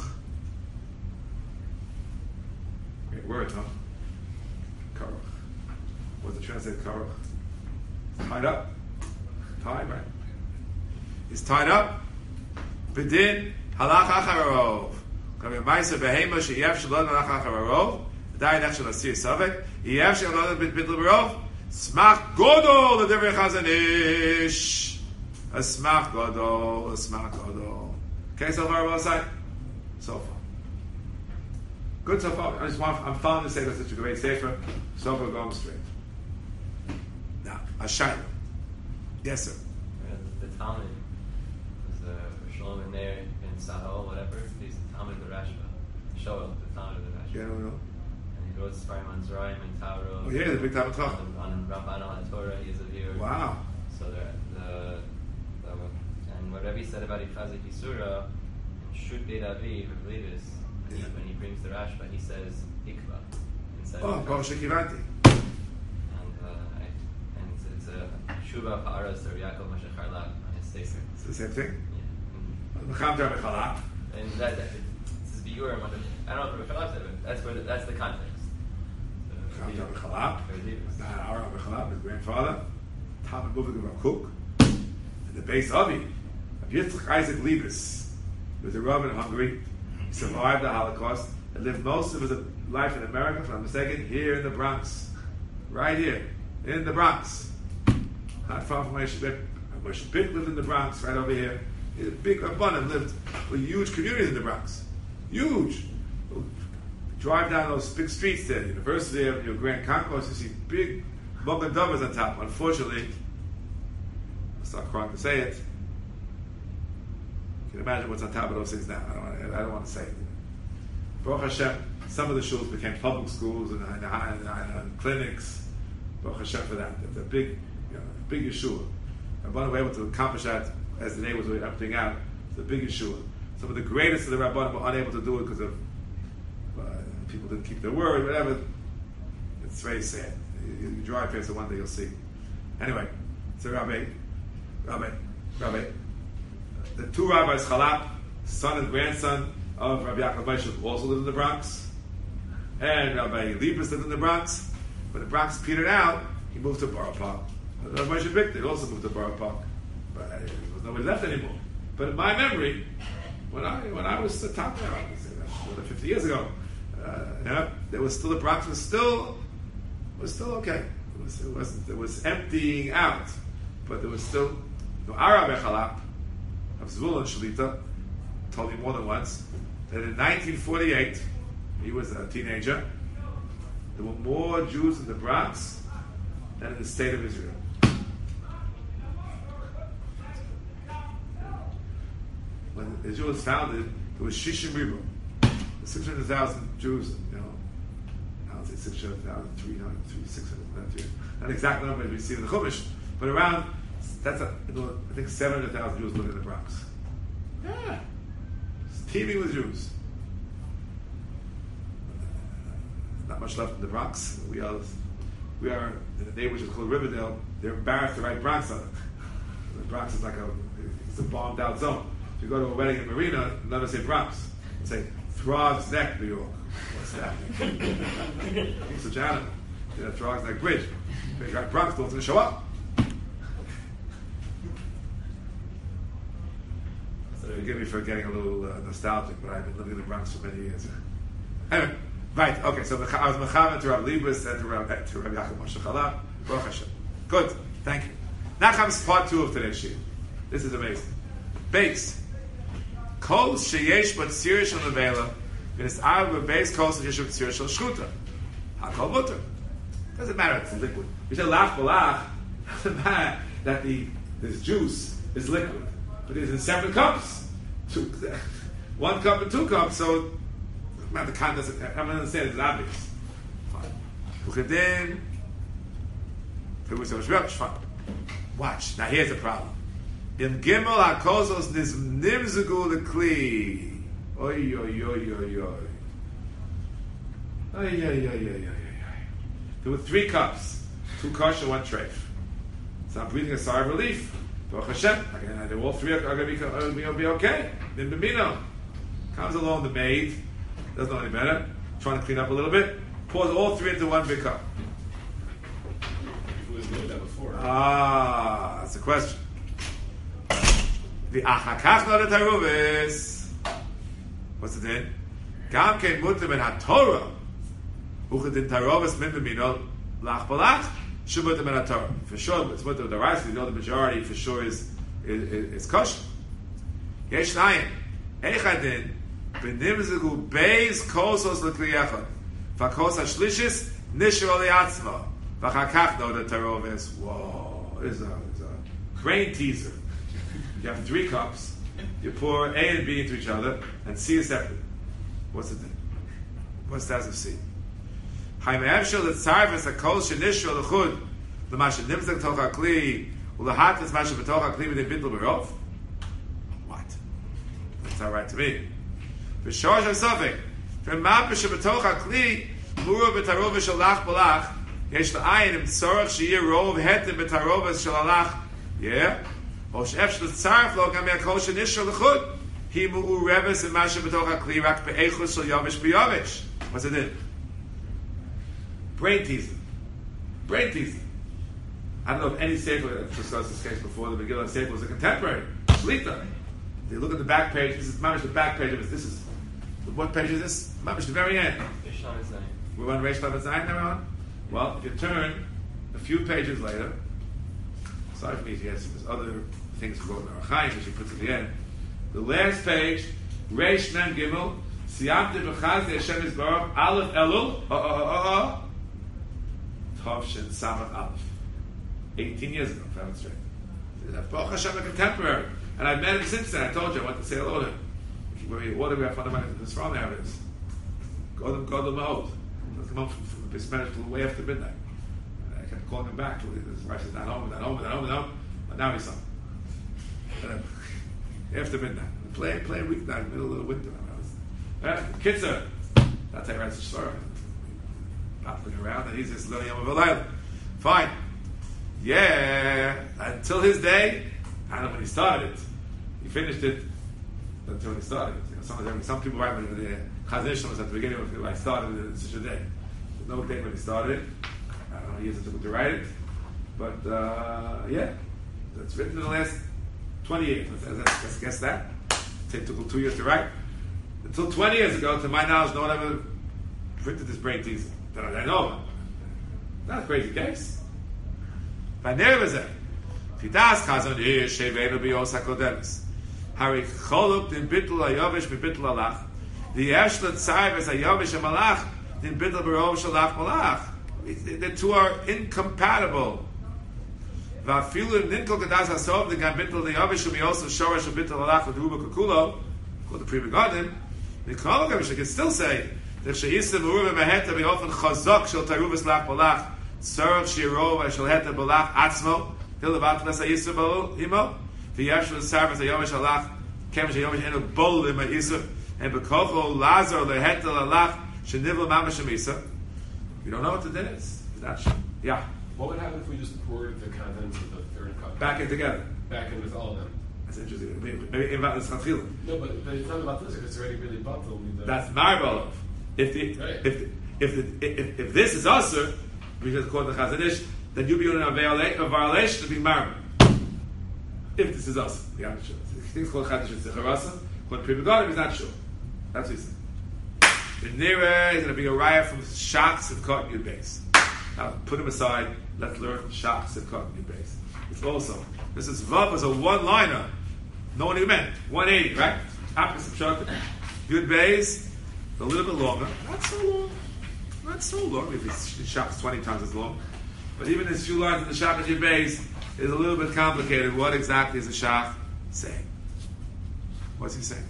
Great word, huh? Karuch. What's the translate karuch? Tied up. Tied, right? He's tied up. B'din halach acharov. Kavim ma'aser behema she'yev shalom halach acharov. Dayin echshel asir savek. Yev shalom bittul barov. Smach godol the Divrei Chazon Ish. A smach godol, a smach godol. Okay, so far well side? So far. Good so far. I just want, I'm following the Sefer, such a great Sefer. So far going straight. Now, Ashayla. Yes, sir. Uh, the Talmud was uh, Shalom in there in Sahel, whatever. He's the Talmud of the Rashba. Shoel, the Talmud of the Rashba. Yeah, no, no. And he wrote Sfarim on Zeraim and Tauro. Oh, yeah, the big Talmud Chacham. On, on Ramban Torah, he's a viewer. Wow. So the, the, the and what Rebbe said about Ichazik Yisura, Shut Beit Aviv, I believe is, Yeah. when he brings the Rashba, he says Ikva instead Oh, of Kol Shekivanti. And, uh, and it's, it's a Shuva Pa'aras or Yaakov Moshe Charlak on his Sefer. It's the same thing. Yeah. Mecham Tar Bechalak. And that, that it's Biur. I don't know if Bechalak said it, but that's where the, that's the context. Mecham Tar Bechalak. Be'Zivus. Not our Bechalak, his grandfather. Talmud Muvik of Cook. And the base Avi, of Yitzchak Isaac Liebes, he was a Rav in Hungary. He survived the Holocaust and lived most of his life in America, if I'm not mistaken, here in the Bronx. Right here, in the Bronx. Not far from Moshe Bick. Moshe Bick lived in the Bronx, right over here. A big Rabbanim lived with huge communities in the Bronx. Huge. Drive down those big streets there, University of your Grand Concourse, you see big Mogan Dovers on top. Unfortunately, I'll start crying to say it. You can imagine what's on top of those things now. I don't want to, I don't want to say it. Baruch Hashem, some of the shuls became public schools and, and, and, and, and clinics. Baruch Hashem for that. It's a big, you know, big Yeshua. And one way able to accomplish that as the day was emptying out, it's a big Yeshua. Some of the greatest of the Rabbanim were unable to do it because of uh, people didn't keep their word, whatever. It's very sad. You, you drive past it one day, you'll see. Anyway, so Rabbi, Rabbi, Rabbi. The two rabbis, Chalap, son and grandson of Rabbi Yaakov Moshe, also lived in the Bronx. And Rabbi Liebes lived in the Bronx. When the Bronx petered out, he moved to Borough Park. Rabbi Moshe Bickler also moved to Borough Park. But there was nobody left anymore. But in my memory, when I when I was the top there, more than fifty years ago, uh, yeah, there was still, the Bronx was still was still okay. It was it wasn't it was emptying out, but there was still no Rabbi Chalap of Zvulun Shalita told me more than once that in nineteen forty-eight, he was a teenager, there were more Jews in the Bronx than in the state of Israel. When Israel was founded, there was Shishim Ribo, six hundred thousand Jews, you know, I would say six hundred thousand, three hundred, six hundred, not an exact number as we see in the Chumash, but around, that's a, I think seven hundred thousand Jews living in the Bronx. Yeah. It's teeming with Jews. Not much left in the Bronx. We are, we are in a neighborhood called Riverdale. They're embarrassed to write Bronx on it. The Bronx is like a, it's a bombed out zone. If you go to a wedding in Marina, never say Bronx. Say Throg's Neck, New York. What's that? It's such an animal. You know, Throg's Neck Bridge. If you write Bronx, no one's going to show up. Forgive me for getting a little uh, nostalgic, but I've been living in the Bronx for many years. Anyway, right, okay, so I was Mechamed to Rabbi Liebes and to Rabbi, to Rabbi Yaakov Moshe Chalap. Baruch Hashem. Good, thank you. Now comes part two of today's shir. This is amazing. Base. Kol sheyesh but sirish on the vela, means I have a base kol sheyesh but sirish on shchuta. Hakol mutter. Doesn't matter if it's liquid. You say lach balach, doesn't matter that the this juice is liquid, but it's in separate cups. Two, one cup and two cups, so the kind doesn't. I don't understand. It's obvious. Fine. Fine. Watch. Now here's the problem. In Gimel hakozos nimzegu lekli. Oy oy oy oy oy. Oy oy oy oy oy. There were three cups, two kosher, one treif. So I'm breathing a sigh of relief. Baruch Hashem, they all three are going to be, are going to be okay. Then Bimino comes along the maid, doesn't know any better, trying to clean up a little bit, pours all three into one big cup. It was doing that before. Ah, that's the question. The achakach not the taruvis. What's the din? Gam kein mutter ben haTorah. Uchadin taruvis min bimino lach balach. Should mutter ben haTorah. For sure, it's mutter the rice. You know the majority for sure is is, is, is kosher. Yesh nayin echadin benimzegu beis kosos lekli echad. Fakos hashlishis nishro liatzma. V'chakach no the taruvis. Whoa, this is a, this is a brain teaser. You have three cups. You pour A and B into each other, and C is separate. What's the thing? What's that of C? Ha'imevshel letzarves hakol shenishro lechud l'mashe nimzak toch hakli u'lehatas mashe b'toch hakli v'nei bitl b'rov. What? That's not right to me. V'shor shem sofek v'mapeh sheb'toch hakli mura b'tarov v'shel lach b'lach yesh la'ayin im tzorach sheyeh rov hetem b'tarov shel alach. Yeah? Or she'efshel tzarf lo gam yakol shenishro lechud hi mu'u reves and mashe b'toch hakli rak be'echus shel yavish b'yavish. What's it in? Brain teaser. Brain teaser. I don't know if any sefer discussed this case before. The Megillah sefer was a contemporary. Shlita. They look at the back page. This is mamish the back page of it. This is what page is this? Mamish the very end. We're on Reish Lamed Zayin now on. Well, if you turn a few pages later. Sorry for me. Yes, there's other things to go in our Chaim, which he puts at the end. The last page, Reish Mem Gimel. Siyamte b'chazdi Hashem Yisbarach Aleph Elul. Oh oh oh oh. Tovshin Samach Aleph. eighteen years ago, if I haven't straight. Baruch Hashem, a contemporary. And I've met him since then. I told you I went to say hello to him. Where we order, we have fundamental this from there. It is. Go to go to the mode. Let's come home from, from the Spanish till way after midnight. And I kept calling him back. His wife says, not home, not home, not home, not home. But now he's home. After midnight. Play, play weeknight, middle of the winter. Uh, Kitzer. That's how he writes the story. Popping around, and he's this little yom of a layla. Fine. Yeah. Until his day, I don't know when he started it. He finished it until when he started it. You know, some, some people write when the Chazon was at the beginning of when I started it, it's such a day. There's no date when he started it. I don't know how years it took to write it. But, uh, yeah. It's written in the last twenty years. Let's, let's, let's guess that. It took two years to write. Until twenty years ago, to my knowledge, no one ever printed this brain teaser that I know of. That's a crazy case. By Nervazeh, Fidas Chazon here, Sheveinu Bios HaKodemis. Hari Choluk din Bittul HaYavish B'Bittul Alach. The Eshlet Tzayves HaYavish HaMalach din Bittul B'Rov Shalach Malach. The two are incompatible. Va'afilu Ninkol Kadas HaSov the Gam Bittul HaYavish HaMios HaShoresh HaBittul Alach V'Duba Kukulo called the Pri Megadim. The Kologavish can still say that She'isa Meruva Meheta B'Ofen Chazok Shel Taruvas Lach Balach Tzarach Shirova Shel Heta Balach Atzmo Hilavat Nasa Yisa Balu Imo V'Yashua Sarvas Hayovish Alach Kem Sheyovish Eno Bol Lima Yisa and B'Kocho Lazar Leheta Lalach Shenivel Mama Shemisa. We don't know what the din is. Not sure. Yeah. What would happen if we just poured the contents of the third cup back in together? Back in with all of them. That's interesting. Maybe about this Chachila. No, but, but it's not about this. It's already really bottled. That's Marbolov. If the right. if the, if the, if if this is usher, because according to Chazon Ish, then you'll be on a violation to be marble. If this is usher, yeah, I'm not sure. Things called Chazon Ish and Secharasa. According to Pri Megadim, he's not sure. That's what he said. The Nira is going to be a riot from shocks and cotton your base. Now put him aside. Let's learn shocks and cotton your base. It's also this is Vav as a one-liner. No one even meant one eighty, right? Opposite shot. Good base. A little bit longer. Not so long. Not so long, if it's shach's twenty times as long. But even this few lines in the shach Yud Beis is a little bit complicated. What exactly is the shach saying? What's he saying?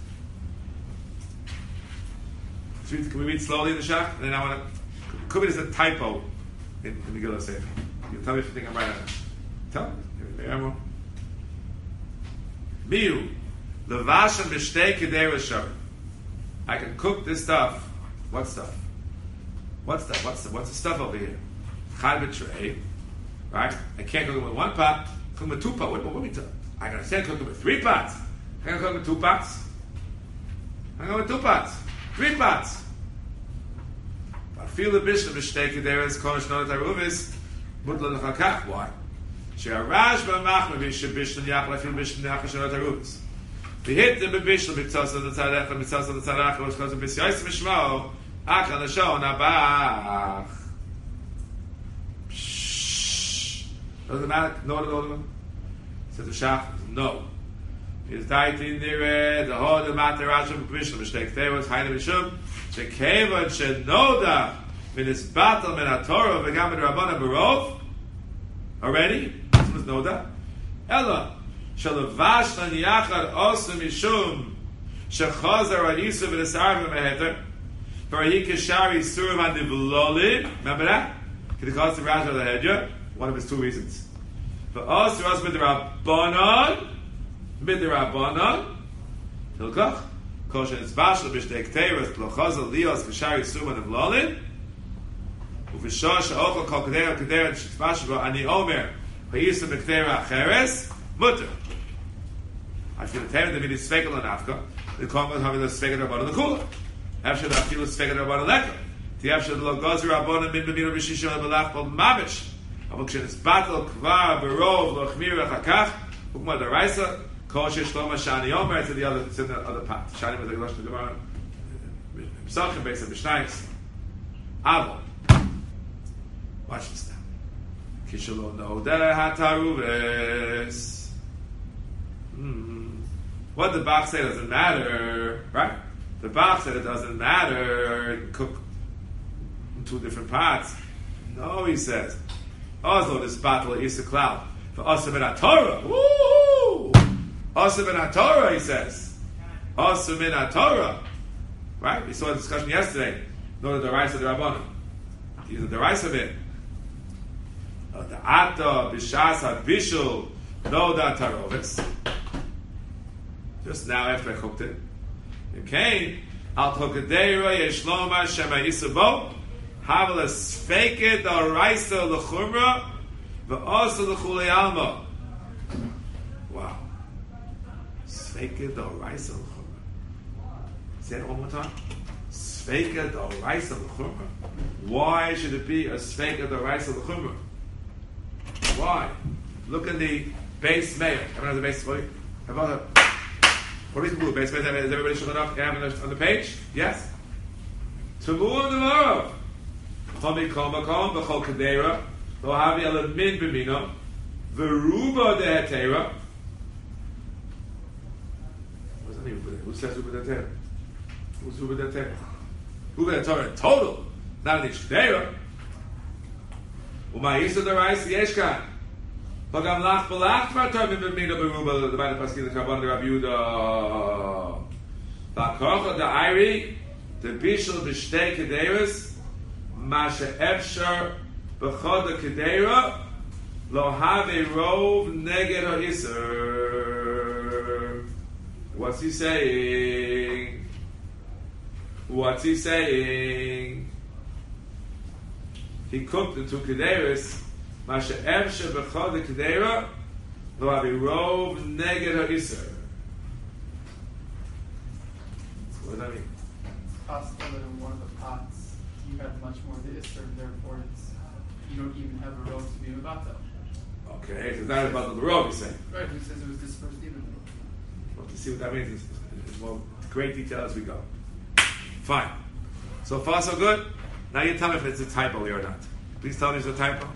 Can we read slowly in the shach? And then I want to. Could be there's a typo in, in the Megillah Sefer. You tell me if you think I'm right on it. Tell me. Miu, levashem b'shtei kedera shor. I can cook this stuff. What stuff? What stuff? What's the, what's the stuff over here? Chad b'trei, right? I can't cook it with one pot. Cook it with two pots. What, what, what we talking? I can say cook it with three pots. I can cook it with two pots. I can cook it with two pots, three pots. Feel the bishlam b'shtei kedera is kodesh not aruvis mutla l'chakach. Why? She'arash b'machma v'shebishlam yachla feel bishlam yachla not aruvis. V'hit the b'bishlam b'tzos of the tzadach and b'tzos of the tzadach was because of b'siyais mishmo achal l'shon abach. Doesn't matter. No, no, no. Says the shach. No. Is died in there the whole the matter rasham b'bishlam b'shtei kedera was hiding b'shum. Shekevan shenoda min is battle min haTorah v'gam min Rabbanan barov. Already, this was noda. Ella shalavash lan yachad osu mishum shechazer ha'isa v'nesar v'meheter v'rahi keshari surim ha'nivlolin. Remember that? Because the Rashi of the Hedya, one of his two reasons. V'os ras midrabanan midrabanan hilkach. Kosher is bashel b'shtei kteres plochazel lios v'shari suman of lolin uv'shah she'ochel kol kedera kedera sh'tzbashel bo ani omer v'yisem b'ktera acheres mutter. I feel the term that means svekel and afka. The common having the svekel rabbanon the kula. After that, feel the svekel rabbanon leka. The after the logazer rabbanon min b'mira b'shisha b'lach b'l mamish. Avol kshen is battle kvar b'rov lochmir v'chakach ukma daraisa. Kosher shloma shani omer to the other, it's in the other part. Shani was the Golosh Gemara. Psachim based on Mishnayos. Avol. Watch this now. Kishalo no dereh hataruves. What the Bach said doesn't matter, right? The Bach said it doesn't matter. You can cook in two different pots. No, he says. Also, this battle is a cloud for us in Torah. Woo! Asum in Torah, he says. Asum in Torah. Right? We saw a discussion yesterday. No, the Daraisa the Rabbanon. These are the Daraisa bit. The Ata, Bishas, Bishul, no da Tarovis. Just now after I cooked it. It came. Al Tokadeira, Yeshloma, Shema Yisabo, Havel Sfeket, Daraisa, Lechumra, V'asa Lechule Alma. Wow. Sveika d'oraisa l'chumra. Say it one more time. Sveika d'oraisa l'chumra. Why should it be a sveika d'oraisa l'chumra? Why? Look at the base mail. Everyone has a base mail? How about a what is the base mail? Is everybody showing up on the page? Yes? Tamu and the Marav. Chomi kol makom b'chol kadera lo havi ala min b'mino v'ruba de'hetera. Who says Uber Torah? Who's Uber Torah? Uber Torah total, not in Shdera. Umayisa Daraisa Yeshkan. Pagam Lach Balach Matar Bimina Beruba, the Bana Paskin, the Kabban, the Rabuda. Bakocha, the Iri, the Bishel, the Shtei Kederas, Masha Efshar, Bechoda Kedera, Lo Have Rov Neged HaIsser. What's he saying? What's he saying? He cooked the two kederas. Masha Efsha b'chol the kedera lo avirov neged ha'isser. What does that mean? It's possible that in one of the pots you have much more of the isser, therefore it's, you don't even have a rov to be mevatel. Okay, so it's not about the rov, he's saying. Right, who says it was dispersed evenly? Well, to see what that means, it's more great detail as we go. Fine. So far, so good. Now you tell me if it's a typo here or not. Please tell me if it's a typo.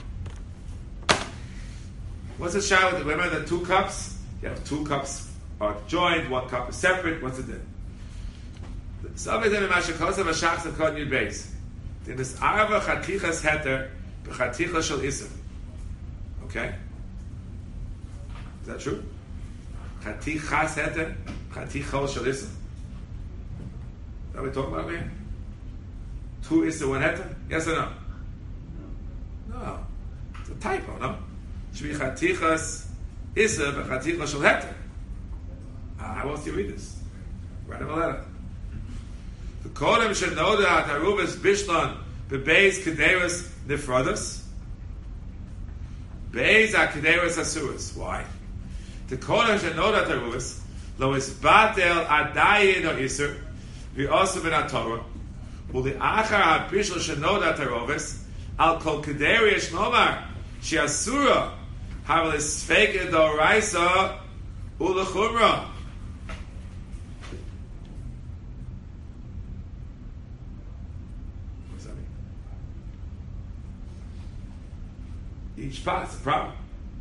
What's the shot with it? Remember the two cups? You have two cups are joined, one cup is separate. What's it then? The the Nisarva Chatichas Heter B'Chaticha Shel Isser. Okay? Is that true? Chatichas Heter Chaticha Shel Isser. Is that what we're talking about here? Two Isser, one Heter? Yes or no? No. It's a typo, no? It should be Chatichas Isser B'Chaticha Shel Heter. How else do you read this? Write him a letter. The Kodem should know that Aruvas Bishlan bebeis Kederas Nifradas. Beis Kederas Asuras. Why? The Kodem should know that Aruvas Lo Isbatel Adayin or Isser we also been at Torah. Will the Achar HaBishlan should know that Aruvas Al Kol Kederish Nomar She Asura Havel Isfeke Doraisa Ula Chumra. Each part's a problem.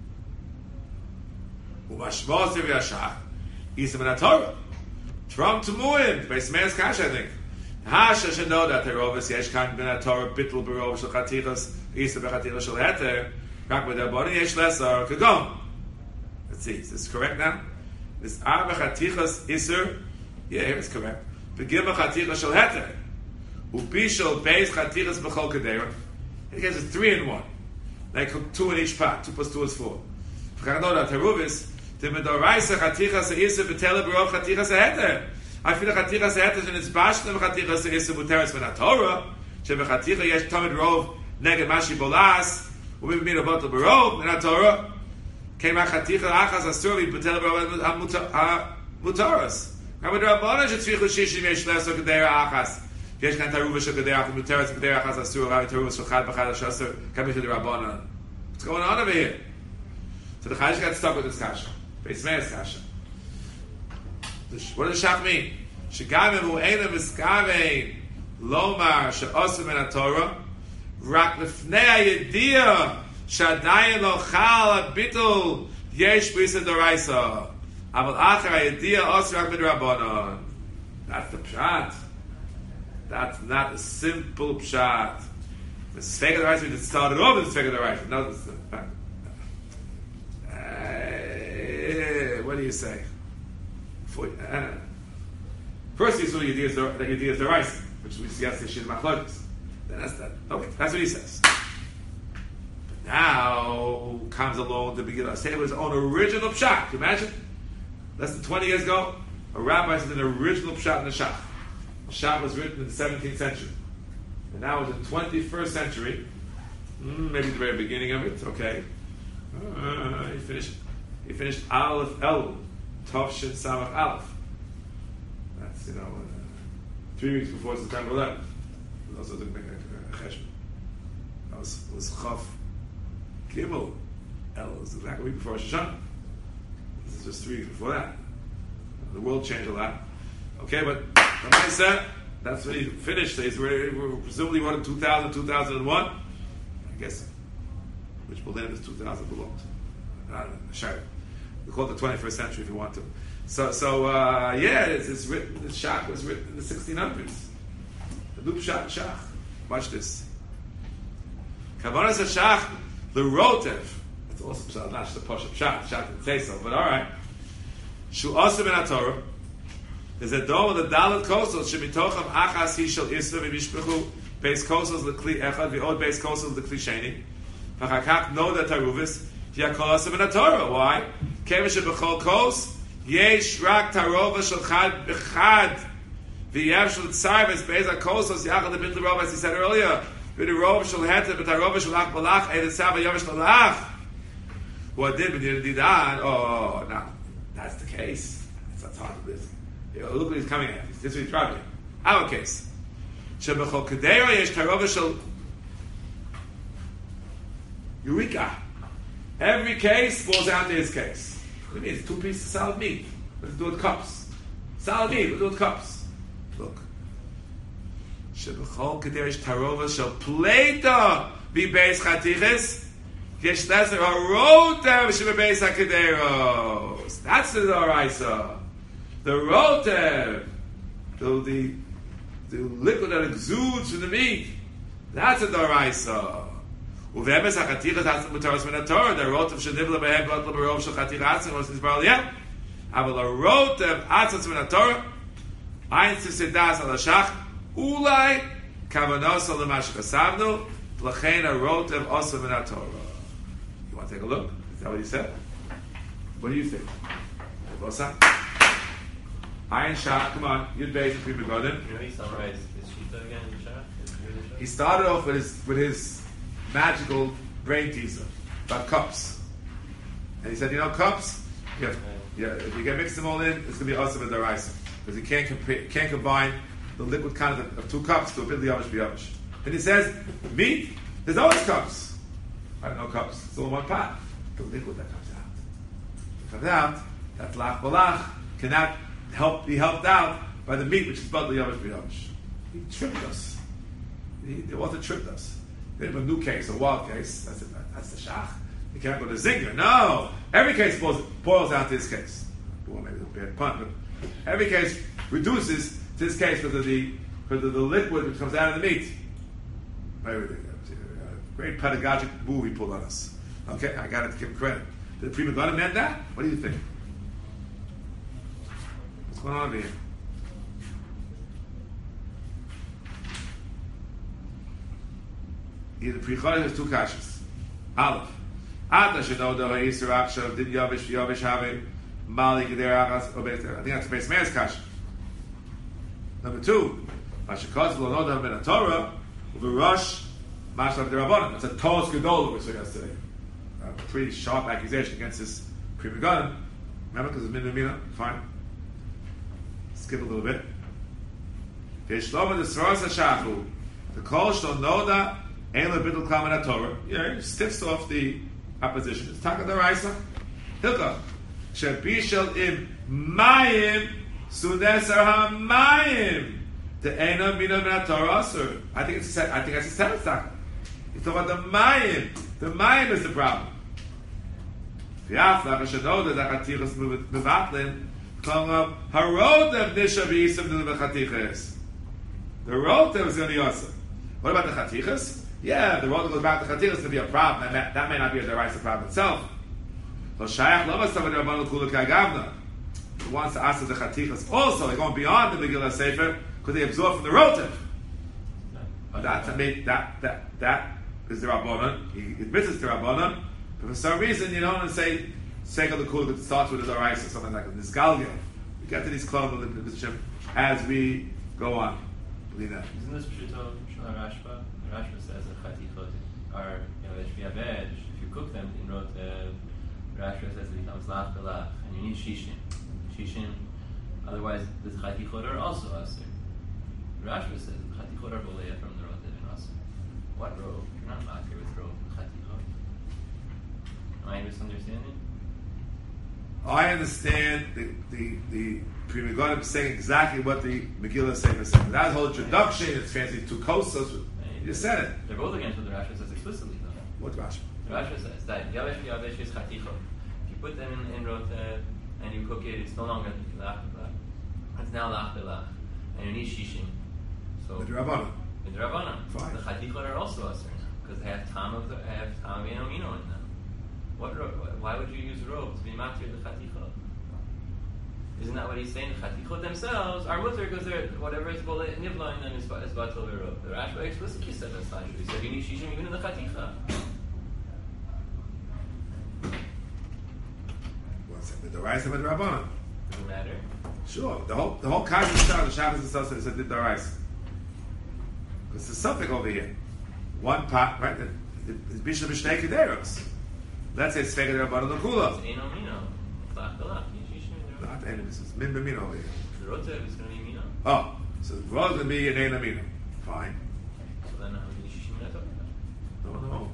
Umashmos Yashach, Isam and Torah. From Tumuim, Beis Meis Kash, I think. Hasha should know that Terovis Yesh Kan Ben Torah Bittul Berov Shel Chatichas Isam Bechatichas Shel Heter. Rak with Aboni Yesh Lesar Kagom. Let's see, is this correct now? This Ar Bechatichas Isser. Yeah, here it's correct. Begin Bechatichas Shel Heter. Ubishol Beis Chatichas Bechol Kedera. He gets it three in one. They cook two in each pot. Two plus two is four. If I know that Teruvis, the Medoraisa Chatichas Isser Betele Berov Chatichas Heter. I feel like Chatichas Heter in its Bashtem Chatichas Isser Buteres Ben Torah. Shebe Chaticha Yesh Tamid Rov Neged Mashi Bolas. We mean about the Berov Ben Torah. Came out Chaticha Achas Asuri Betele Berov Mutaras. Now with Rabbana Shetzvich Shishim Yesh Lesor Kedera Achas. Yesh Kan Taruva Shel Kedera Achas Mutaras Kedera Achas Asur Rav Taruva Shel Chad B'Chad Shasur Kamich the Rabbana. What's going on over here? So the Chayish got stuck with this kasha. Beis Meis kasha. What does Shach mean? Shegavim u'ena v'skavein lomar she'osim min haTorah rak lefnei hayediyah she'adayin lo chal habitul yesh b'isa d'oraisa aval achar hayediyah os rak midrabanan. That's the pshat. That's not a simple pshat. The Sfeik of the Reis, we just started off with the Sfeik of the Reis. No, this is the uh, what do you say? For, uh, first, he saw the idea is the, the idea is the Reis, which we see yesterday, she's Machlokes. Then that's that. Okay, that's what he says. But now comes along the beginning. Say it was his own original pshat. Can you imagine? Less than twenty years ago, a rabbi said an original pshat in the Shach. The Shach was written in the seventeenth century. And now in the twenty-first century, mm, maybe the very beginning of it, okay. Uh, he finished he finished Aleph El, Tov Shin Samach Aleph. That's, you know, uh, three weeks before September eleventh. Those are the big cheshbon. That was, was Chav Gimel El, was exactly a week before Rosh Hashanah. This is just three weeks before that. The world changed a lot. Okay, but the man said, that's when he finished. He's already, presumably wrote in two thousand, two thousand one. I guess, which millennium is two thousand belonged to? I don't know, Shire. We call it the twenty-first century if you want to. So, so uh, yeah, it's, it's written, the Shach was written in the sixteen hundreds. The Lup Shach, Shach. Watch this. Kavanas Shach, the Rotev. It's also not just the Posh of Shach. Shach didn't say so, but alright. Shu Osir Ben HaTorah. There's a dome of the Dalet Kosel, Shemitocham Achas Hishal Isra V'Mishpechu Beis Kosel L'Kli Echad V'Od Beis Kosel L'Kli Sheni V'Chakak No Da Taruvis V'Yakol Asam in HaTorah. Why? Kevish B'Chol Kos Yesh Rak Tarova Shel Chad B'Chad V'Yev Shel Tzar Beis Beis HaKosos Yachad L'Bit L'Rov, as he said earlier, V'Rov Shel Heter B'Tarova Shel Ach Balach Eid Tzar V'Yev Shel Lach Who did B'Din Didan. Oh, no, that's the case. That's hard to listen. Look what he's coming at. This is what he's driving. Our case. Shebechol Kedera yesh tarova shel Eureka. Every case falls down to his case. What do you mean? It's two pieces of solid meat. Let's do it with cups. Solid meat, we'll do it with cups. Look. Shebechol Kedera yesh tarova shel Pleita v'beis chatiches yesh leser harotev shebebeis haKederos. That's the Doraisa. The rotev, the, the the liquid that exudes from the meat, That's a Doraisa. Uvemes HaChatichas Atzim Mutaros Min HaTorah. The rotev Shenivla Behem Gotla Barov Shel Chatich Atzim Os Nizbar Liyem. Aval a rotev Atzim Min HaTorah. Ein Tzivsedas Al HaShach. Ulai Kavanos Al Lemash Chasavnu. L'chein a rotev Osa Min HaTorah. You want to take a look? Is that what he said? What do you think? Osa? Ein Shach, come on. Yud Beis and Pri Megadim. You know he summarized his Shita again in the Shach? He started off with his with his magical brain teaser about cups, and he said, you know, cups, yeah, yeah. If you get mix them all in, it's going to be awesome with daraisa because you can't compare, can't combine the liquid kind of, of two cups to a bit liyavish biyavish. And he says, meat, there's always cups. I don't know cups. It's all in one pot. The liquid that comes out, it comes out. That lach balach cannot help be helped out by the meat, which is but liyavish biyavish. He tricked us. He, the author tricked us. They have a new case, a wild case. That's it. That's the shach. You can't go to zinger. No, every case boils, boils down to this case. Well, maybe a bad pun, but every case reduces to this case because of the because of the liquid which comes out of the meat. Everything. Great pedagogic move he pulled on us. Okay, I got to give him credit. Did the Pri Megadim meant that? What do you think? What's going on over here? Here the Pri Megadim has two kashas. Aleph. Ata shenoda ha'isur akshav din yavish v'yavish have mali geder achas obeter. I think that's the base man's kasha. Number two, Mashakaz lo noda ben Torah u'v'rosh mashlav derabanan. That's a tos gedol we're saying yesterday. A pretty sharp accusation against this Pri Megadim. Remember, because it's min v'mina. Fine. Skip a little bit. V'yishloma d'sroras ha'shachu. The kol shlo noda ein lebittul klamen Torah. Yeah, he stiffs off the opposition. It's taka d'oraisa. Hilka. Shebishal im mayim sunesar ha-mayim te'ena mina min Torah asur. I think it's a, I think that's a seventh taka. He's talking about the mayim. The mayim is the problem. V'yaflach ha'shenoda d'chatichas mevatlin klam harodev nisha v'yisam d'chatichas. The rotev is going to be awesome. What about the chatichas? Yeah, the rotev goes back to chatichas is going to be a problem. That may, that may not be a deraisa problem itself. He wants to ask the chatichas also. They're going beyond the Megillah Sefer because they absorb from the rotev. That's that that that is the Rabbanan. He admits it's the Rabbanan, but for some reason you don't say Segal the Kula that starts with the deraisa or something like this. Galgia. We get to these klal as we go on. Isn't this Pshuto Shal Rashba? Rashba says that chatichot are, you know, if you have edge, if you cook them in rotev, Rashba says it becomes lach belach, and you need shishin. Shishin, otherwise the chatichot are also asur. Rashba says the chatichot are boleya from the rotev and asur. What row? You're not makir with row chatichot. Am I misunderstanding? I understand the the the Pri Megadim saying exactly what the Megillah Sefer said. That whole introduction, it's fancy two kosas. You just said it. They're both against what the Rashba says explicitly, though. What Rashba? The Rashba says that yavesh yavesh is chatichot. If you put them in, in rotev and you cook it, it's no longer lach belach. It's now lach belach, and you need shishim. So With Rabbanan. with the Rabbanan, Fine. the chatichot are also asur now because they have tam of the have tam and amino in them. What ro- why would you use rope to be matir the chatichot? Isn't that what he's saying? The chatichot themselves are mutter because they're whatever is nivla in them is is batal rope. The Rashba explicitly said that's not true. He said you need shishim even in the chaticha. What's it? The Daraisa with Rabbanan. Doesn't matter. Sure. The whole the whole Kash of the Shabbos itself says the Daraisa. Because there's something over here. One pot, right? It's Bishop Mishnei Kederos. Let's say it's Svega Rabbanan L'Kula. It's ein amino. It's lach belach. You need shishim in the Not rotev. enemies. It's Min B'Mino over here. The rotev is going to be mino. Oh, so the Rose going to be an Ein Amino. Fine. So then how do you need shishim in the No, no.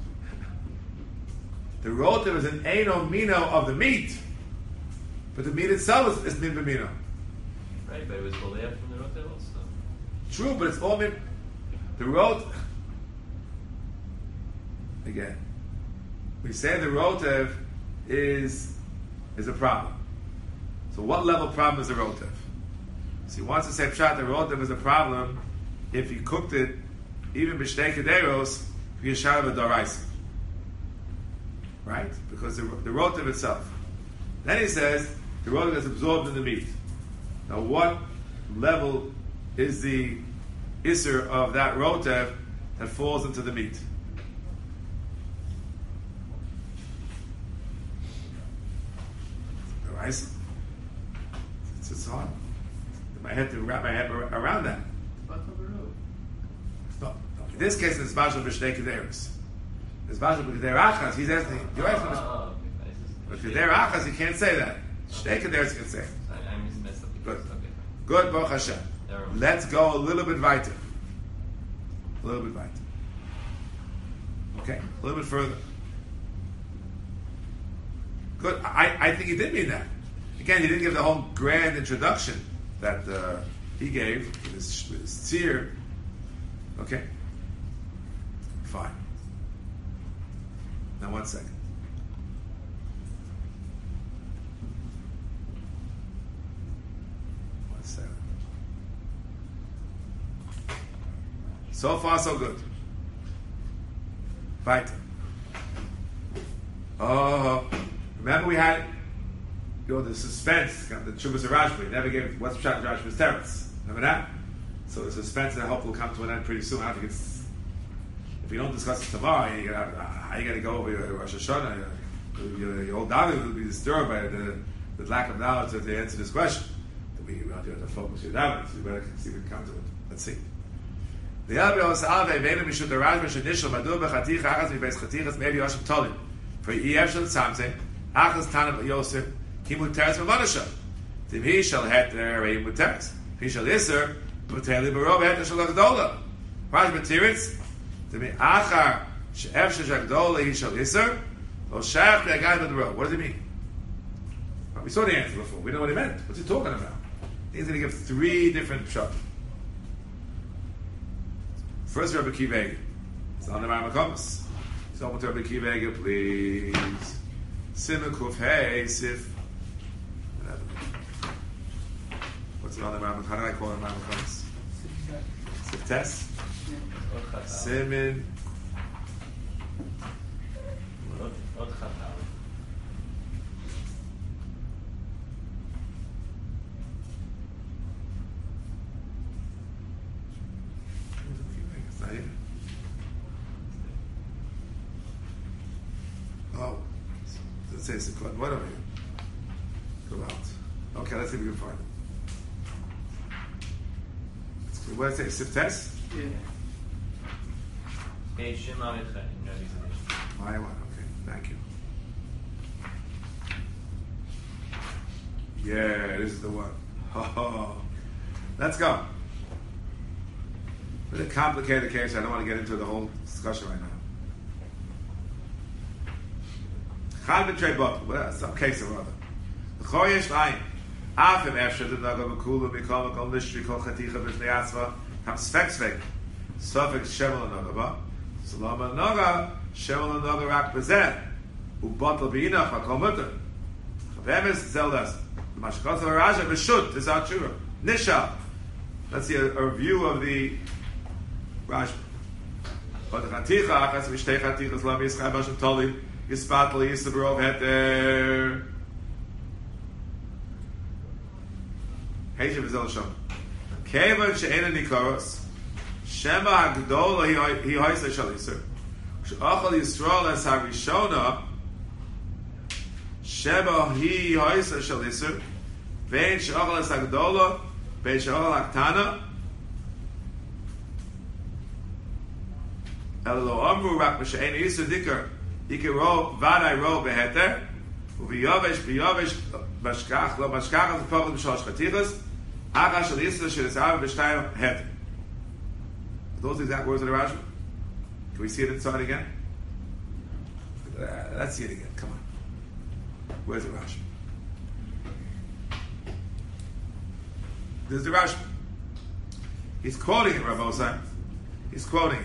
The rotev is an Ein Amino of the meat. But the meat itself is, is Min B'Mino. Right, but it was boleya from the rotev also. True, but it's all Min. The road. Again. We say the rotev is is a problem. So what level problem is the rotev? So he wants to say pshat the rotev is a problem if you cooked it even b'shtei kederos v'yishar v'doraisa. Right? Because the, the rotav itself. Then he says the rotav is absorbed in the meat. Now, what level is the isser of that rotav that falls into the meat? Doraisa. It's, it's hard. I had to wrap my head around that. No, no. In this case, it's Bashal B'Shnei Kederos. It's Bashal B'Keder Achas. He's asking, you're asking us. But Keder Achas, you can't say that. Shnei Kederos you can say. I missed something. Good. Okay. Good, Baruch Hashem. Let's go a little bit weiter. A little bit weiter. Okay, a little bit further. Good. I, I think he did mean that. Again, he didn't give the whole grand introduction that uh, he gave with his, with his tzir. Okay? Fine. Now one second. One second. So far, so good. Right. Oh, remember we had, you know, the suspense, the Chuvas of Rashba. Never gave what's Pshat Rashba's teretz. Remember that? So the suspense and I hope will come to an end pretty soon. I think it's, if we don't discuss it tomorrow, you gotta, uh, how you got to go over your Rosh Hashanah? Your, your, your old David will be disturbed by the, the lack of knowledge that they answer this question. We want you to focus your David, so you better see if we can come to it. Let's see. The other was Alve Veda Mishut the Rashba Shanishal Madu Bechatich Achas Mi Beis Chatichas Maybe Yoshim Tolim for Yev Shel Tzamze Achas Tanam Yosef Kimut Teres Mavanasha Tim He Shall Heter Reim Muteres He Shall Iser Muteli Barov Heter Shel Agdola Rashba Tiritz Tim He Achar Shev Shel Agdola He Shall Iser Lo Shach Le'agad B'Dro. What does it mean? Well, we saw the answer before. We know what he meant. What's he talking about? He's going to give three different pshat. First, Rabbi Kiva. It's on the Ramakomas. So, open to Rabbi Kiva, please. Simon Kuf Hey Sif. What's it on the Ramakomas? How do I call it Ramakomas? Sif Tess. Simon. Oh, let's say it's a club. What are you? Go out. Okay, let's see if we can find it. What did I say? Siftes? Yeah. I want. Okay, thank you. Yeah, this is the one. Oh, let's go. It's a complicated case. I don't want to get into the whole discussion right now. Chal b'trei bottle. Well, some case or other. L'chor yesh l'ayim. Af im efsher d'naga v'kulu mikol v'kol lishri kol chaticha b'shnei atzva kam sfek sfek. Sofek shevel l'naga ba. Salam l'naga shevel l'naga rak b'zeh. U'bottle b'inach v'kol mutter. Chavemes zel das. Mashkos v'araja b'shut. This is our tshuva. Nishal. Let's see a, a review of the Rashba. But the chaticha achas v'shtei chatichas lam yischai b'ashem tolim. Yispatel Yisabrov Heter. Heishav is El Shom. Kevan She'ena Nikoros. Shema HaGdola Hi Hoysa Shal Yisur. She'achal Yisrael Es HaRishona. Shema Hi Hoysa Shal Yisur. Vein She'achal Es HaGdola. Vein She'achal HaKtana. El Lo Amru Rak M'She'ena Yisur Dikar. Ikiro vaday ro beheter, uviyovesh biyovesh bashkach lo bashkach az pogel b'shalosh chatichas, achar shel yisrael shel yisrael b'shtayim heter. Are those the exact words of the Rashba? Can we see it inside again? Uh, let's see it again. Come on. Where's the Rashba? There's the Rashba. He's quoting it, Rav Osai. He's quoting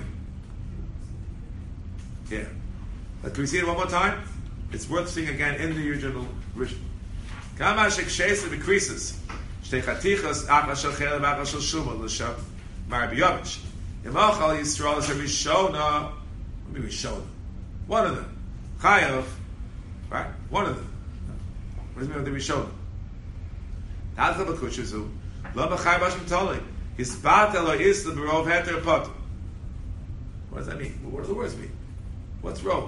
it. Yeah. But can we see it one more time? It's worth seeing again in the original Rishon. Kama shekshesa decreases. Shtei chatichas achas shel chel v'achas shel shumah l'shav mar b'yavich. Yemachal Yisrael is a Rishona. What do you mean Rishona? One of them. Chayav. Right? One of them. What does it mean with the Rishona? That's the Bakushazu. Lo B'chai Bashim Toli. Hisbat Elo Yisrael B'rov Heter Potu. What does that mean? What do the words mean? What's Rov?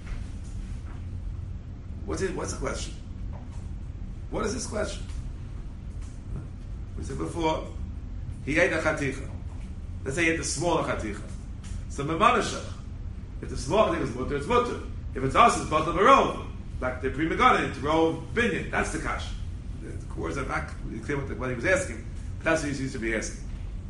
What's it? What's the question? What is this question? We said before, he ate a chaticha. Let's say he ate the smaller chaticha. So memanashach. If the smaller chaticha is mutter, it's mutter. If it's us, it's bottom of rov. Like the prima gana, it's rov binyan. That's the kash. The, the words are not clear what, the, what he was asking, but that's what he used to be asking.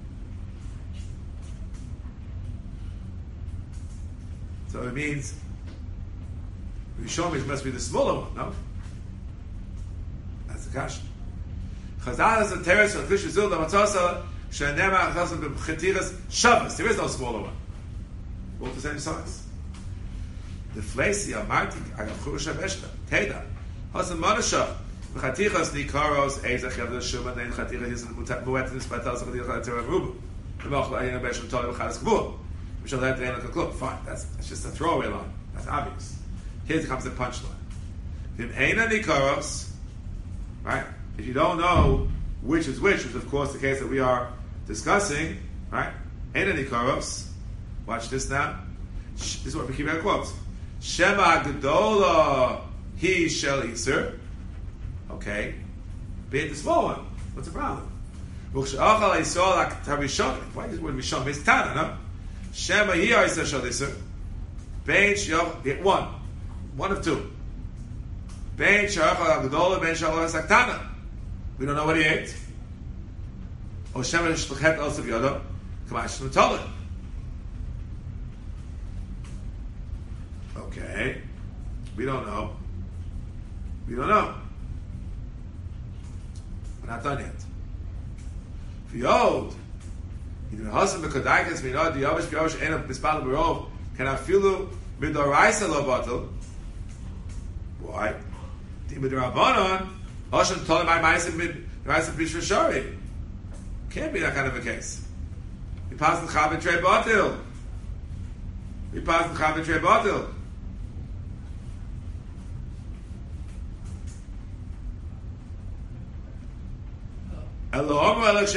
So it means Rishon must be the smaller one, no? That's the kash. Chazal is a teres of Klish Zul Matzasa Shenema Chazal B'Chetiras Shabbos. There is no smaller one. Both the same size. The Flesi Amarti Agav Churusha Beshta Teda Hasan Manasha B'Chetiras Nikaros Eizach Yavda Shuma Nein Chetiras Yisrael Muetin Spatal Zachadiach Tera Rubu B'Machla Ayin Beshta Toli B'Chalas Kavur Mishal Let Reina Kaklub. Fine, that's that's just a throwaway line. That's obvious. Here comes the punchline. Vim Eina Nikaros, right? If you don't know which is which, which is of course the case that we are discussing, right? Eina Nikaros. Watch this now. This is what we keep our quotes. Shema Gedola He Shel Iser. Okay. Be it the small one. What's the problem? Why is this word Rishon? It's Tana, no? Shema He Iser Shel Iser. Bein Shel one. One of two. Bein Shachal Gedola Bein Shel Saktana. We don't know what he ate. Or Shema Shlachet also Yoda. Kamash Natola. Okay. We don't know. We don't know. We're not done yet. V'yod. Even Hasan b'Kodaikas Minod Diyavish V'yavish Ena B'Spal B'Rov Can Afilu B'Doraisa Lo Batel. Why? Tima D'Rabbanon Hashem told him I Ma'asim Ma'asim B'Shvir Shari. Can't be that kind of a case. He passed the Chav and Trey Batel. He passed the Chav and Trey Batel. Obviously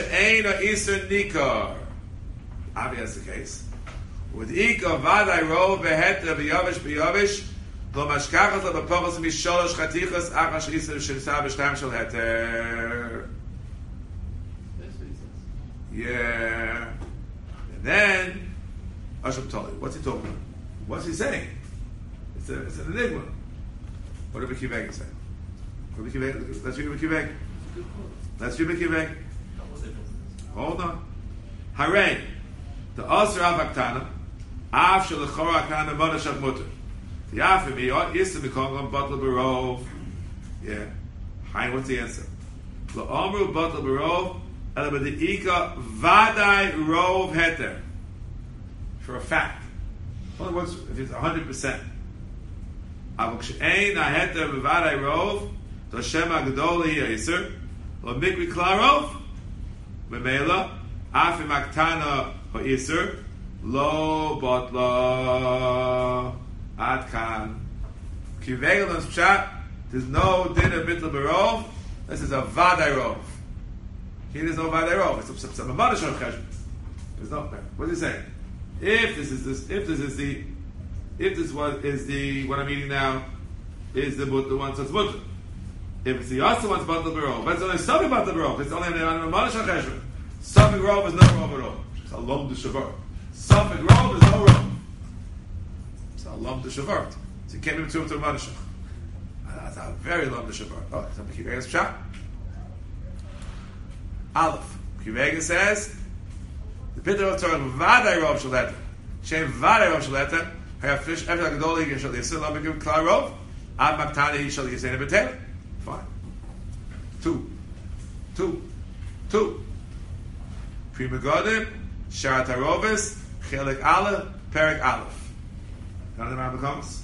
that's the case. With Ika Vadai Rov Beheta B'Yavish B'Yavish Lo Mashkachas Lo B'Pachas Misholosh Chatichas Achash Isa Shemsa B'Shtam Shel Heter. That's what he says. Yeah. And then Hashem told you. What's he talking about? What's he saying? It's, a, it's an enigma. What did Rabbi Kiva say? Rabbi Kiva, let's read Rabbi Kiva. Let's read Rabbi Kiva. Hold on. Hare, the Asr Avaktana, Av Shalachora Akana Monashach Mutter. The Afimi, Yisra Mikongam Butler Barov. Yeah. Hi, what's the answer? La Omru Butler Barov, Elabadika Vadai Rov Heter. For a fact. In other words, if it's one hundred percent. Avok She'ein HaHeter Vadai Rov, Doshema Gedoli Yisr, La Mikri Klarov, Memela, Afim Aktana Ha'isr, Lo Botla Adkan. Kivegel and Pshat, there's no dinner bitl barov, this is a Vadai Rov. Here there's no Vadai Rov, it's a Mamadash Cheshbon. There's no, what is he saying? If this is this, if this is the, if this one is the, what I'm eating now, is the the one that's mutter. If it's the other one's Batal Barov, but it's only something Batal Barov, it's only a Mamadash Cheshbon. Something Rov is no Rov at all. It's a Lom de Shavart. Something Rov is no Rov. It's a Lom de Shavart. So you can't be between to a Mamadash. That's a very Lom de Shavart. Oh, it's a Kivegas Pshat. Aleph. Kivegas says, the Pitter of Torah, Vadai Rov Shaleta. Shem Vadai Rov Shaleta. I have fish, every Gadoli, you shall listen, I'll give Klar Rov. Ad Maktani, you shall listen in Betel. Fine. Two. Two. Two. Prima Godim, Sharat HaRovis, Chelik Aleph, Perik Aleph. None of the Rambam comes?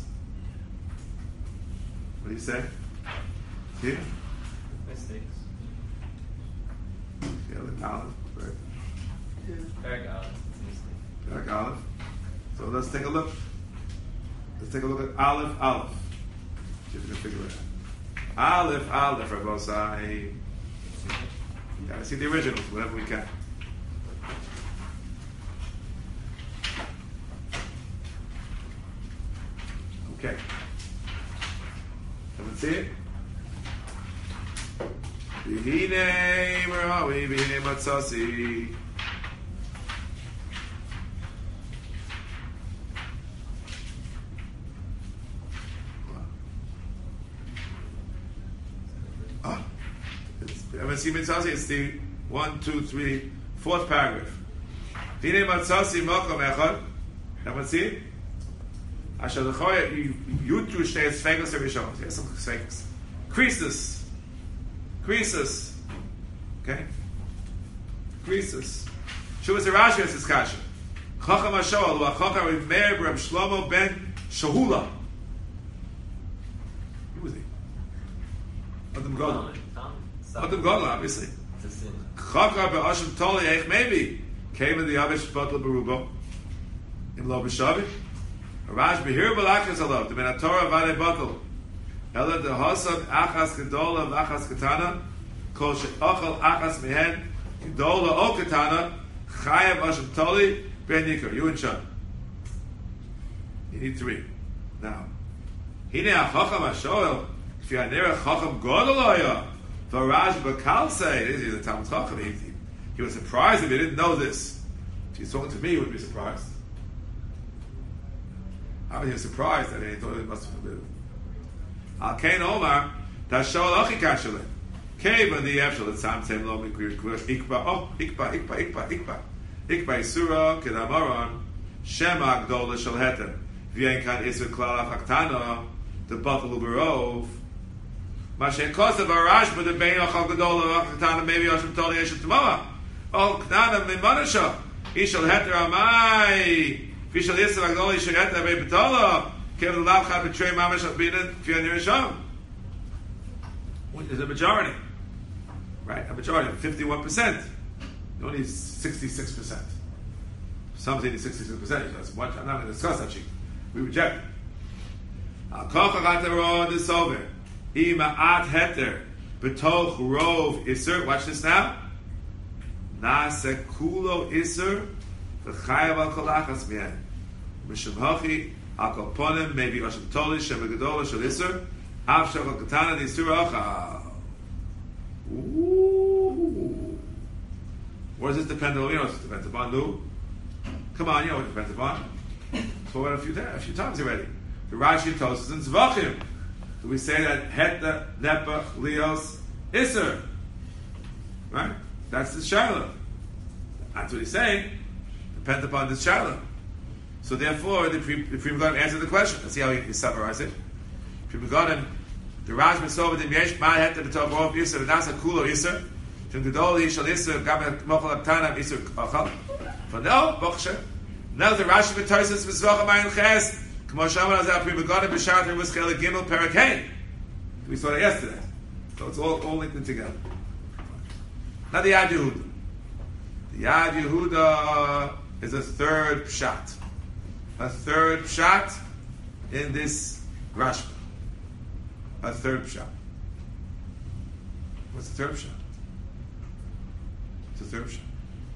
What do you say? Here? Mistakes. Chelik Aleph, Perik. Perik Aleph. Perek Aleph. So let's take a look. Let's take a look at Aleph Aleph. See if we can figure it out. Aleph Aleph, Rabosai. You gotta see the originals, whatever we can. Okay. Everyone see it? Bihine Merawi, Bihine Matsasi. Ah, everyone see Matsasi? It's the one, two, three, fourth paragraph. Bihine Matsasi Mokom Echad. Everyone see it? Asher lechoya yutu shtei sfegos erishonos. Yes, some sfegos. Creases, creases. Okay, creases. Shuvas Rashi is this kasha. Chacham Hashoel wa Chacham Reb Meir Reb Shlomo ben Shahula. Who was he? Adam Gadol. Adam Gadol, obviously. Chacham be'Ashem Toli Eich maybe came in the Abish Batel Berubo in Lo B'Shavit. Rash behir balakas alav the Torah vade batel ela the hasad achas gedola achas katana kol she'achal achas mehen gedola o katana chayav ashem toli ben yikar. You and Sean, you need three now. Hine achacham hashoel if you are near a chacham godoloya the Rash bakal say this is the Talmud Chacham. He, he was surprised if he didn't know this. If he's talking to me, he would be surprised. I was surprised that he thought it must have been. Al Kain Omar, Tashol Achi Kashalin. Cave on the Efshel, the Sam Tem Lom Ikba, oh, Ikba, Ikba, Ikba, Ikba. Ikba Isura, Kedamaron, Shema Gdola Shal Heter. Vienkan Isra Klala Faktana, the Buffalo Barov. Mashen Kosa Varash, but the Bain Achal Gdola Faktana, maybe Asham Toli Eshet Tamoa. Oh, Knana Mimanasha. Ishal Heter Amai. Fishal Yisra Agdoli Sheret Abei B'Tola Kev L'Lav Chad B'Trei Mamash Abinah Fi Anir Sham. What is a majority? Right, a majority of fifty-one percent. You only need sixty-six percent. Some say sixty-six percent. That's much. I'm not going to discuss that sheet. We reject it. Al Kocha Gatero Disover Ima At Heter B'Toch Rov Iser. Watch this now. Nase Kulo Iser V'Chayav Al Kolachas Mi'en. Mishum Hachi Al Kolponim maybe Hashem Toli Shem Gedola Shel Iser Av Shel Katana D'Isur Achal. Ooh. What does this depend on? You know what it depends upon, Lou? Come on, you know what it depends upon. So what a few a few times already. The Rashi tells us in Zvachim. Do we say that Heta Nepa Leos Iser? Right? That's the Shiloh. That's what he's saying. Depends upon this Shiloh. So therefore, the Pri Megadim answered the question. Let's see how he, he summarized it. Pri Megadim, the Raj Mesovet in Yesh Ma Heta B'Tov Rov Iser V'Nasa Kulo Iser Shem Gedol Yishal Iser Gam Mochel Abtana Iser Achal. But no, Bochshe. Now the Rashi B'Toises V'Zvachim Ayin Ches K'mo Shamar Azah Pri Megadim B'Shat V'Muschel Gimel Perek Hey. We saw that yesterday. So it's all, all linked together. Now the Yad Yehuda. The Yad Yehuda is a third pshat. A third pshat in this Rashba. A third pshat. What's the third pshat? It's the third pshat.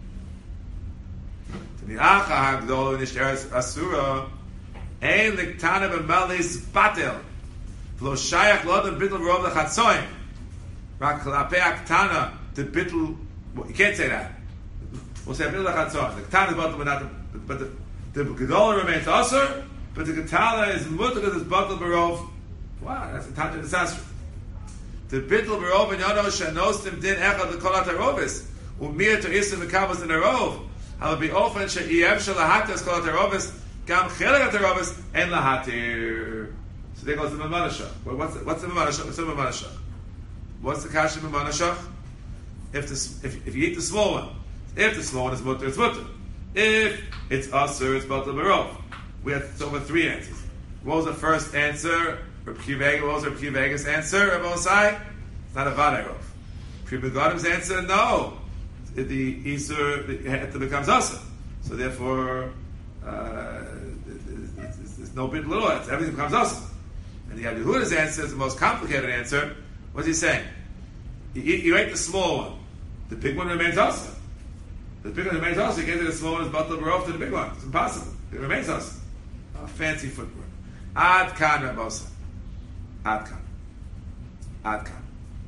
T'ni'acha ha'gdol v'nishteres asura ein liktana b'melis batel v'lo shayach l'odem bittul v'rov l'chatzoim rak l'apei aktana the bittul. You can't say that. We'll say bittul l'chatzoim. The ktana is batel, but not the, but the the gedola remains asur, but the ketala is mutter because it's batel v'rov. Wow, that's a tanja disaster. The bittul v'rov and yono shenostim din echad l'kolat harovis umir to isim v'kavos in harov. How it be often she'iev shelahatis kolat harovis gam chelik harovis en lahatir. So there goes the Mamanashach. Well, what's the, what's the Mamanashach? What's the Mamanashach? What's the kasha Mamanashach? If the if, if you eat the small one, if the small one is mutter, it's mutter. If it's asur, it's batel v'rov. We have over three answers. What was the first answer? Reb Kiva, what was Reb Kiva's answer? Reb Osai? It's not a vadarov. Pri Megadim's answer, no. The isur it becomes asur. So therefore, uh, there's, there's no bit little. It's, everything becomes awesome. And the Yehuda's answer is the most complicated answer. What's he saying? You, you ate the small one. The big one remains awesome. The big one remains awesome. You get to the small one is batal barov to the big one. It's impossible. It remains awesome. A fancy footwork. Ad kan Rabosa. Ad kan. Ad kan.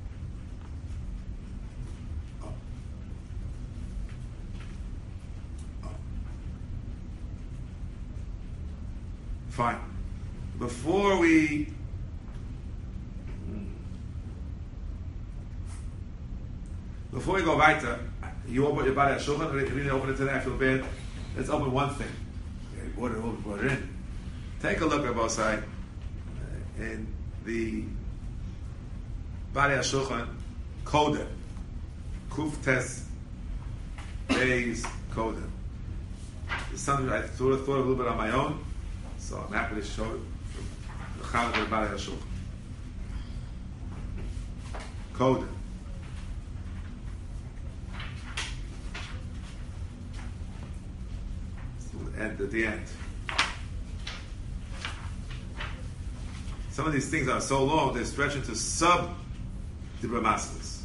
Oh. Oh. Fine. Before we before we go weiter, you open your body at Shulchan. We didn't open it today. I feel bad. Let's open one thing. Okay, brought it over, brought it in. Take a look at both sides uh, in the body at Shulchan Koden Kuf Tes Beis Koden. It's something I thought, thought a little bit on my own, so I'm happy to show it. The Chalak of the body at Shulchan Koden. And at the end, some of these things are so long they stretch into sub dibramaskas.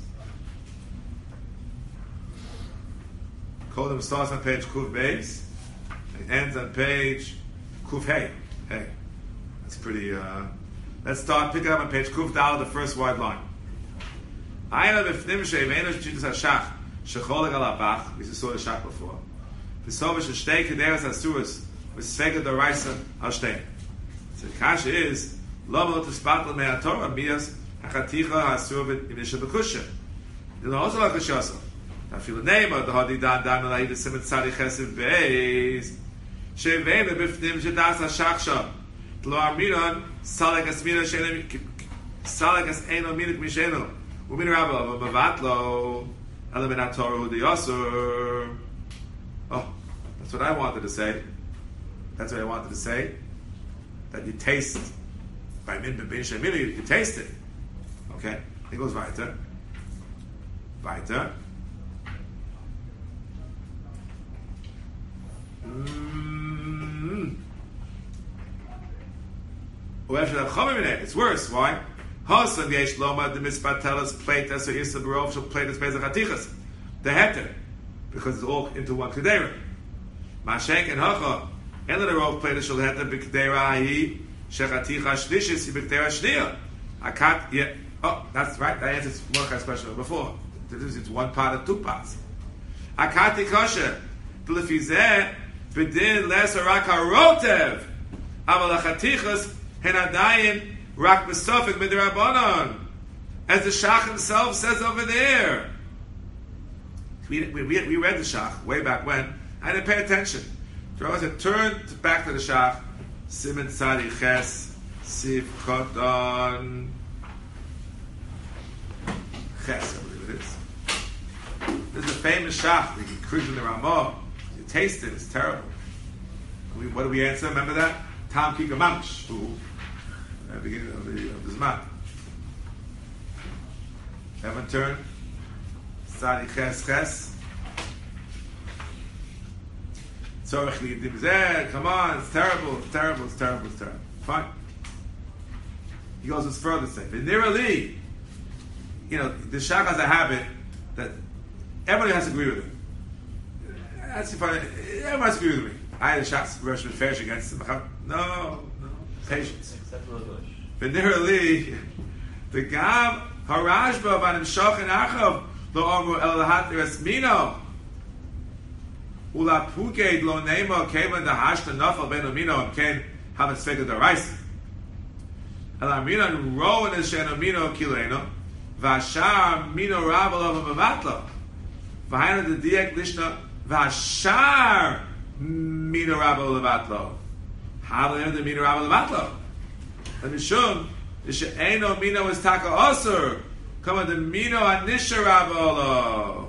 Kodem starts on page Kuf Beis and ends on page Kuf Hey. Hey, that's pretty. Uh, let's start. Pick it up on page Kuf Dal, the first wide line. Ayna b'fnim she'evenu sh'chitas hashach shecholeg al ha'bach. We saw the shach before. The Sovish Shtei Kederas Asuras with Svega Doraisa Alstein. So the kasha is Lama to Spatla Mea Torah Mias Hachaticha Hasurat Inisha Bekusha. You know also like the Shasa. I feel the name of the Hadi Dan Dan Malay the Simet Sadi Chesiv Beis Shevei Befnim Jedas Hashaksha Tlo Amiran Salek Asmina Shenem Salek As Eno Minik Misheno Umin Rabba Mavatlo Elemenat Torah Hudi Yasur. Oh, that's what I wanted to say. That's what I wanted to say. That you taste by min bin shemili, you taste it. Okay, it goes weiter. Weiter. Mm. It's worse. Why? Hasan yesh loma the mispatelas plate as a yisab rov shall plate as bezach hatichas. The heter. Because it's all into one kedera. Mashenk and hacha, and the rov plate shall have the kedera ahi shechaticha shlishis b'kedera shniya. Akat yeah. Oh, that's right. That answers Mordechai's question before. It's one part of two parts. Akati kosher b'lefizeh b'din leser rak harotev aval achatichas hen adayin rak b'sofik b'dirabanan, as the Shach himself says over there. We, we, we read the Shach way back when. I didn't pay attention. So I said, turn back to the Shach. Simen Tzadi Ches Sif Koton Ches, I believe it is. This is a famous Shach. You can cruise in the Ramah. You taste it. It's terrible. We, what do we answer? Remember that? Tam Kika Mamsh. At the beginning of the, of the Zman. Haven't turned. Tzadi Ches Ches. Tzorech Lidim Zeh. Come on, it's terrible, it's terrible, it's terrible, it's terrible. Fine. He goes as further to say, V'nirali, you know, the Shach has a habit that everybody has to agree with him. That's funny. Everyone has to agree with me. I had a Shach's Rosh Hashanah against him. No, no, patience. V'nirali, the Gam Harashba Vanim Shochin Achav. Lo amru el lahatir esmino ula puked lo nemo kevan da hashta nafal ben amino ken haven't svega the rice el amino ro in shen amino kileno vashar mino rabel of mavatlo vahina the diek lishna vashar mino rabel levatlo havel the mino rabel levatlo and mishum is she'eno mino is taka osur. Come on, the Mino Anisharabolo.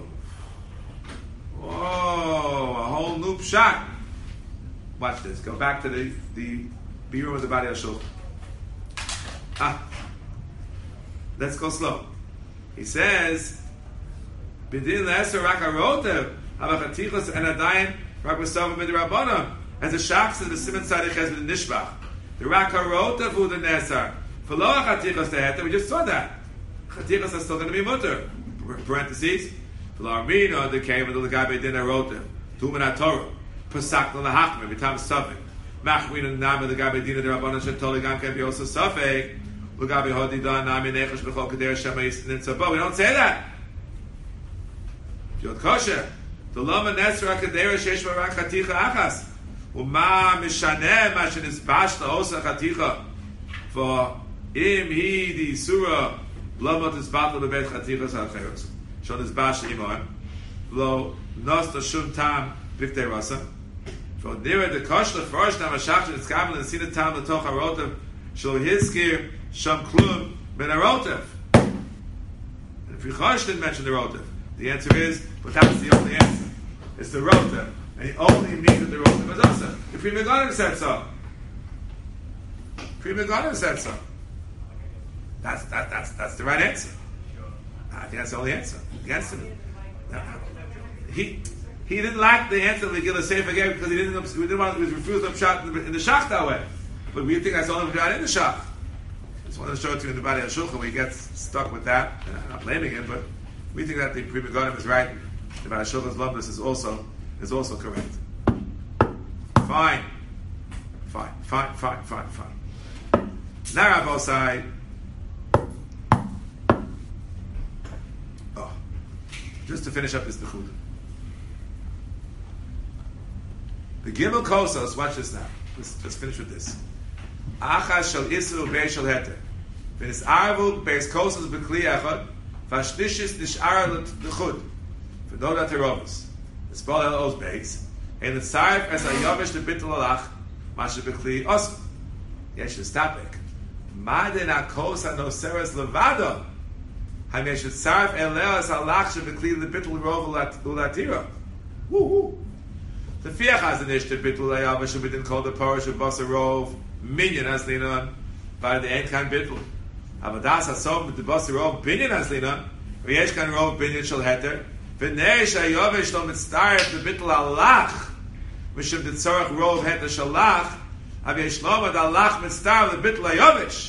Whoa, a whole new shot. Watch this. Go back to the the Birum of the Bari Ashul. Ah. Let's go slow. He says, Bidin Leser Rakarotev, Avachatichos and Adayan, Rakbasava Midrabana, as a shachs of the simon tzaddik has been nishbach. The rakarota fu the nesar. For loa chatichas the heter, we just saw that. Chatichas are still going to be mutter. Parentheses. For loa armino, the came with the gabe din arota. Tumen Torah. Pasak la hachme, vitam safek. Machwin name the gabe din the rabbanon shetoli gam can be also safek. Lugabe hodi da name nechesh b'chol kader shemayis nitzabah. We don't say that. Yod kosher. The lama nesra kader shesh barak chaticha achas. Uma mishaneh ma shenisbash la'osa chaticha. For im he the surah lama tisbatel bebet chaticha sa'acheros. Shon nisbash imon. Lo nos to shum tam biftei rasa. For near the koshla first nam hashach sheniskamel and sina tam l'toch harotav shlo hiskir sham klum ben harotav. And if you chosh didn't mention the rotav, the answer is, but that's the only answer. It's the rotav. And he only means that the rotav is also. The Pri Megadim said so. Pri Megadim said so. That's, that, that's, that's the right answer. I think that's the only answer. Against him. He, he didn't like the answer of the Megillah Sefer again because he didn't, he didn't want, he was refused to shot in the, in the shach that way. But we think that's the only way in the shach. I just wanted to show it to you in the Bari HaShulchan where he gets stuck with that. I'm not blaming him, but we think that the Pri Megadim is right. The Bari HaShulchan's loveness is also is also correct. Fine. Fine, fine, fine, fine, fine. Now Rabbi side. Oh. Just to finish up this Nechud. The Gimel Kosos, watch this now. Let's just finish with this. Achas shal isru beis shal heter. V'nis arvu beis Kosos b'kli echad. Vashnishis nish'ar l'chud. V'no da terovus. The spell el os beis. And the sarif as a yovish the bittul alach. Masha b'kli osm. Yesh is topic. Maden akos hanoseres levado. Hamesh sarif eleas alach sheb'kli the bittul rov ulatira. Woo woo. The fiach has an ish the bittul ayav should be then called the parish of basa rov minyan as linan by the end kind bittul. Avadas hasom with the basa rov binyan as linan. V'yesh kan rov binyan shel heter. V'neish ayovish lo mitzaref the bittul alach. Mishum the tzarech rov heter shalach. Aviyesh lo mad alach mitzaref the bittul ayovish.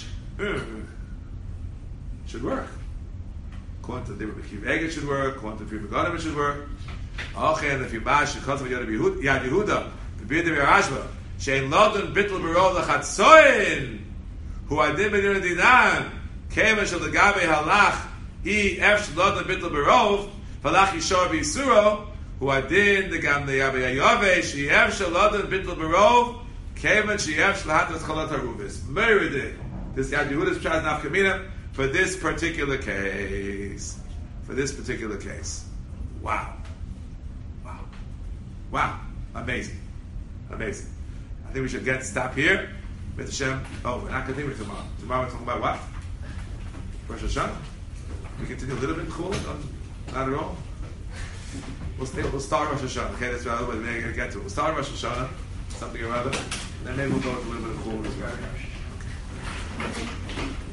Should work. According to the Rebbe Kiv Eget should work. According to the Pri Megadim it should work. Okay, and if you bash the concept of Yad Yehuda, the Bid of Yerashba, Shein Lodon Bittul Barov Lachatzoin, who Adim Ben Yeradinan, Kema Shal Gabe Halach, He F Lodon Bittul Barov, Falach Yishor B'Yisuro, who Adin the Gam the Yabe Yavesh, He F Lodon Bittul Barov, Kema She F Hatat Cholat Haruvis. Meridin. This Yad Yehuda's Pshat Nafkamina for this particular case. For this particular case. Wow. Wow, amazing, amazing. I think we should get stop here. With Hashem. Oh, we're not continuing tomorrow. Tomorrow we're talking about what? Rosh Hashanah. We continue a little bit cool, not at all. We'll stay. We'll start Rosh Hashanah. Okay, that's what we're going to get to. We'll start Rosh Hashanah, something or other. Then maybe we'll go to a little bit of cool as well.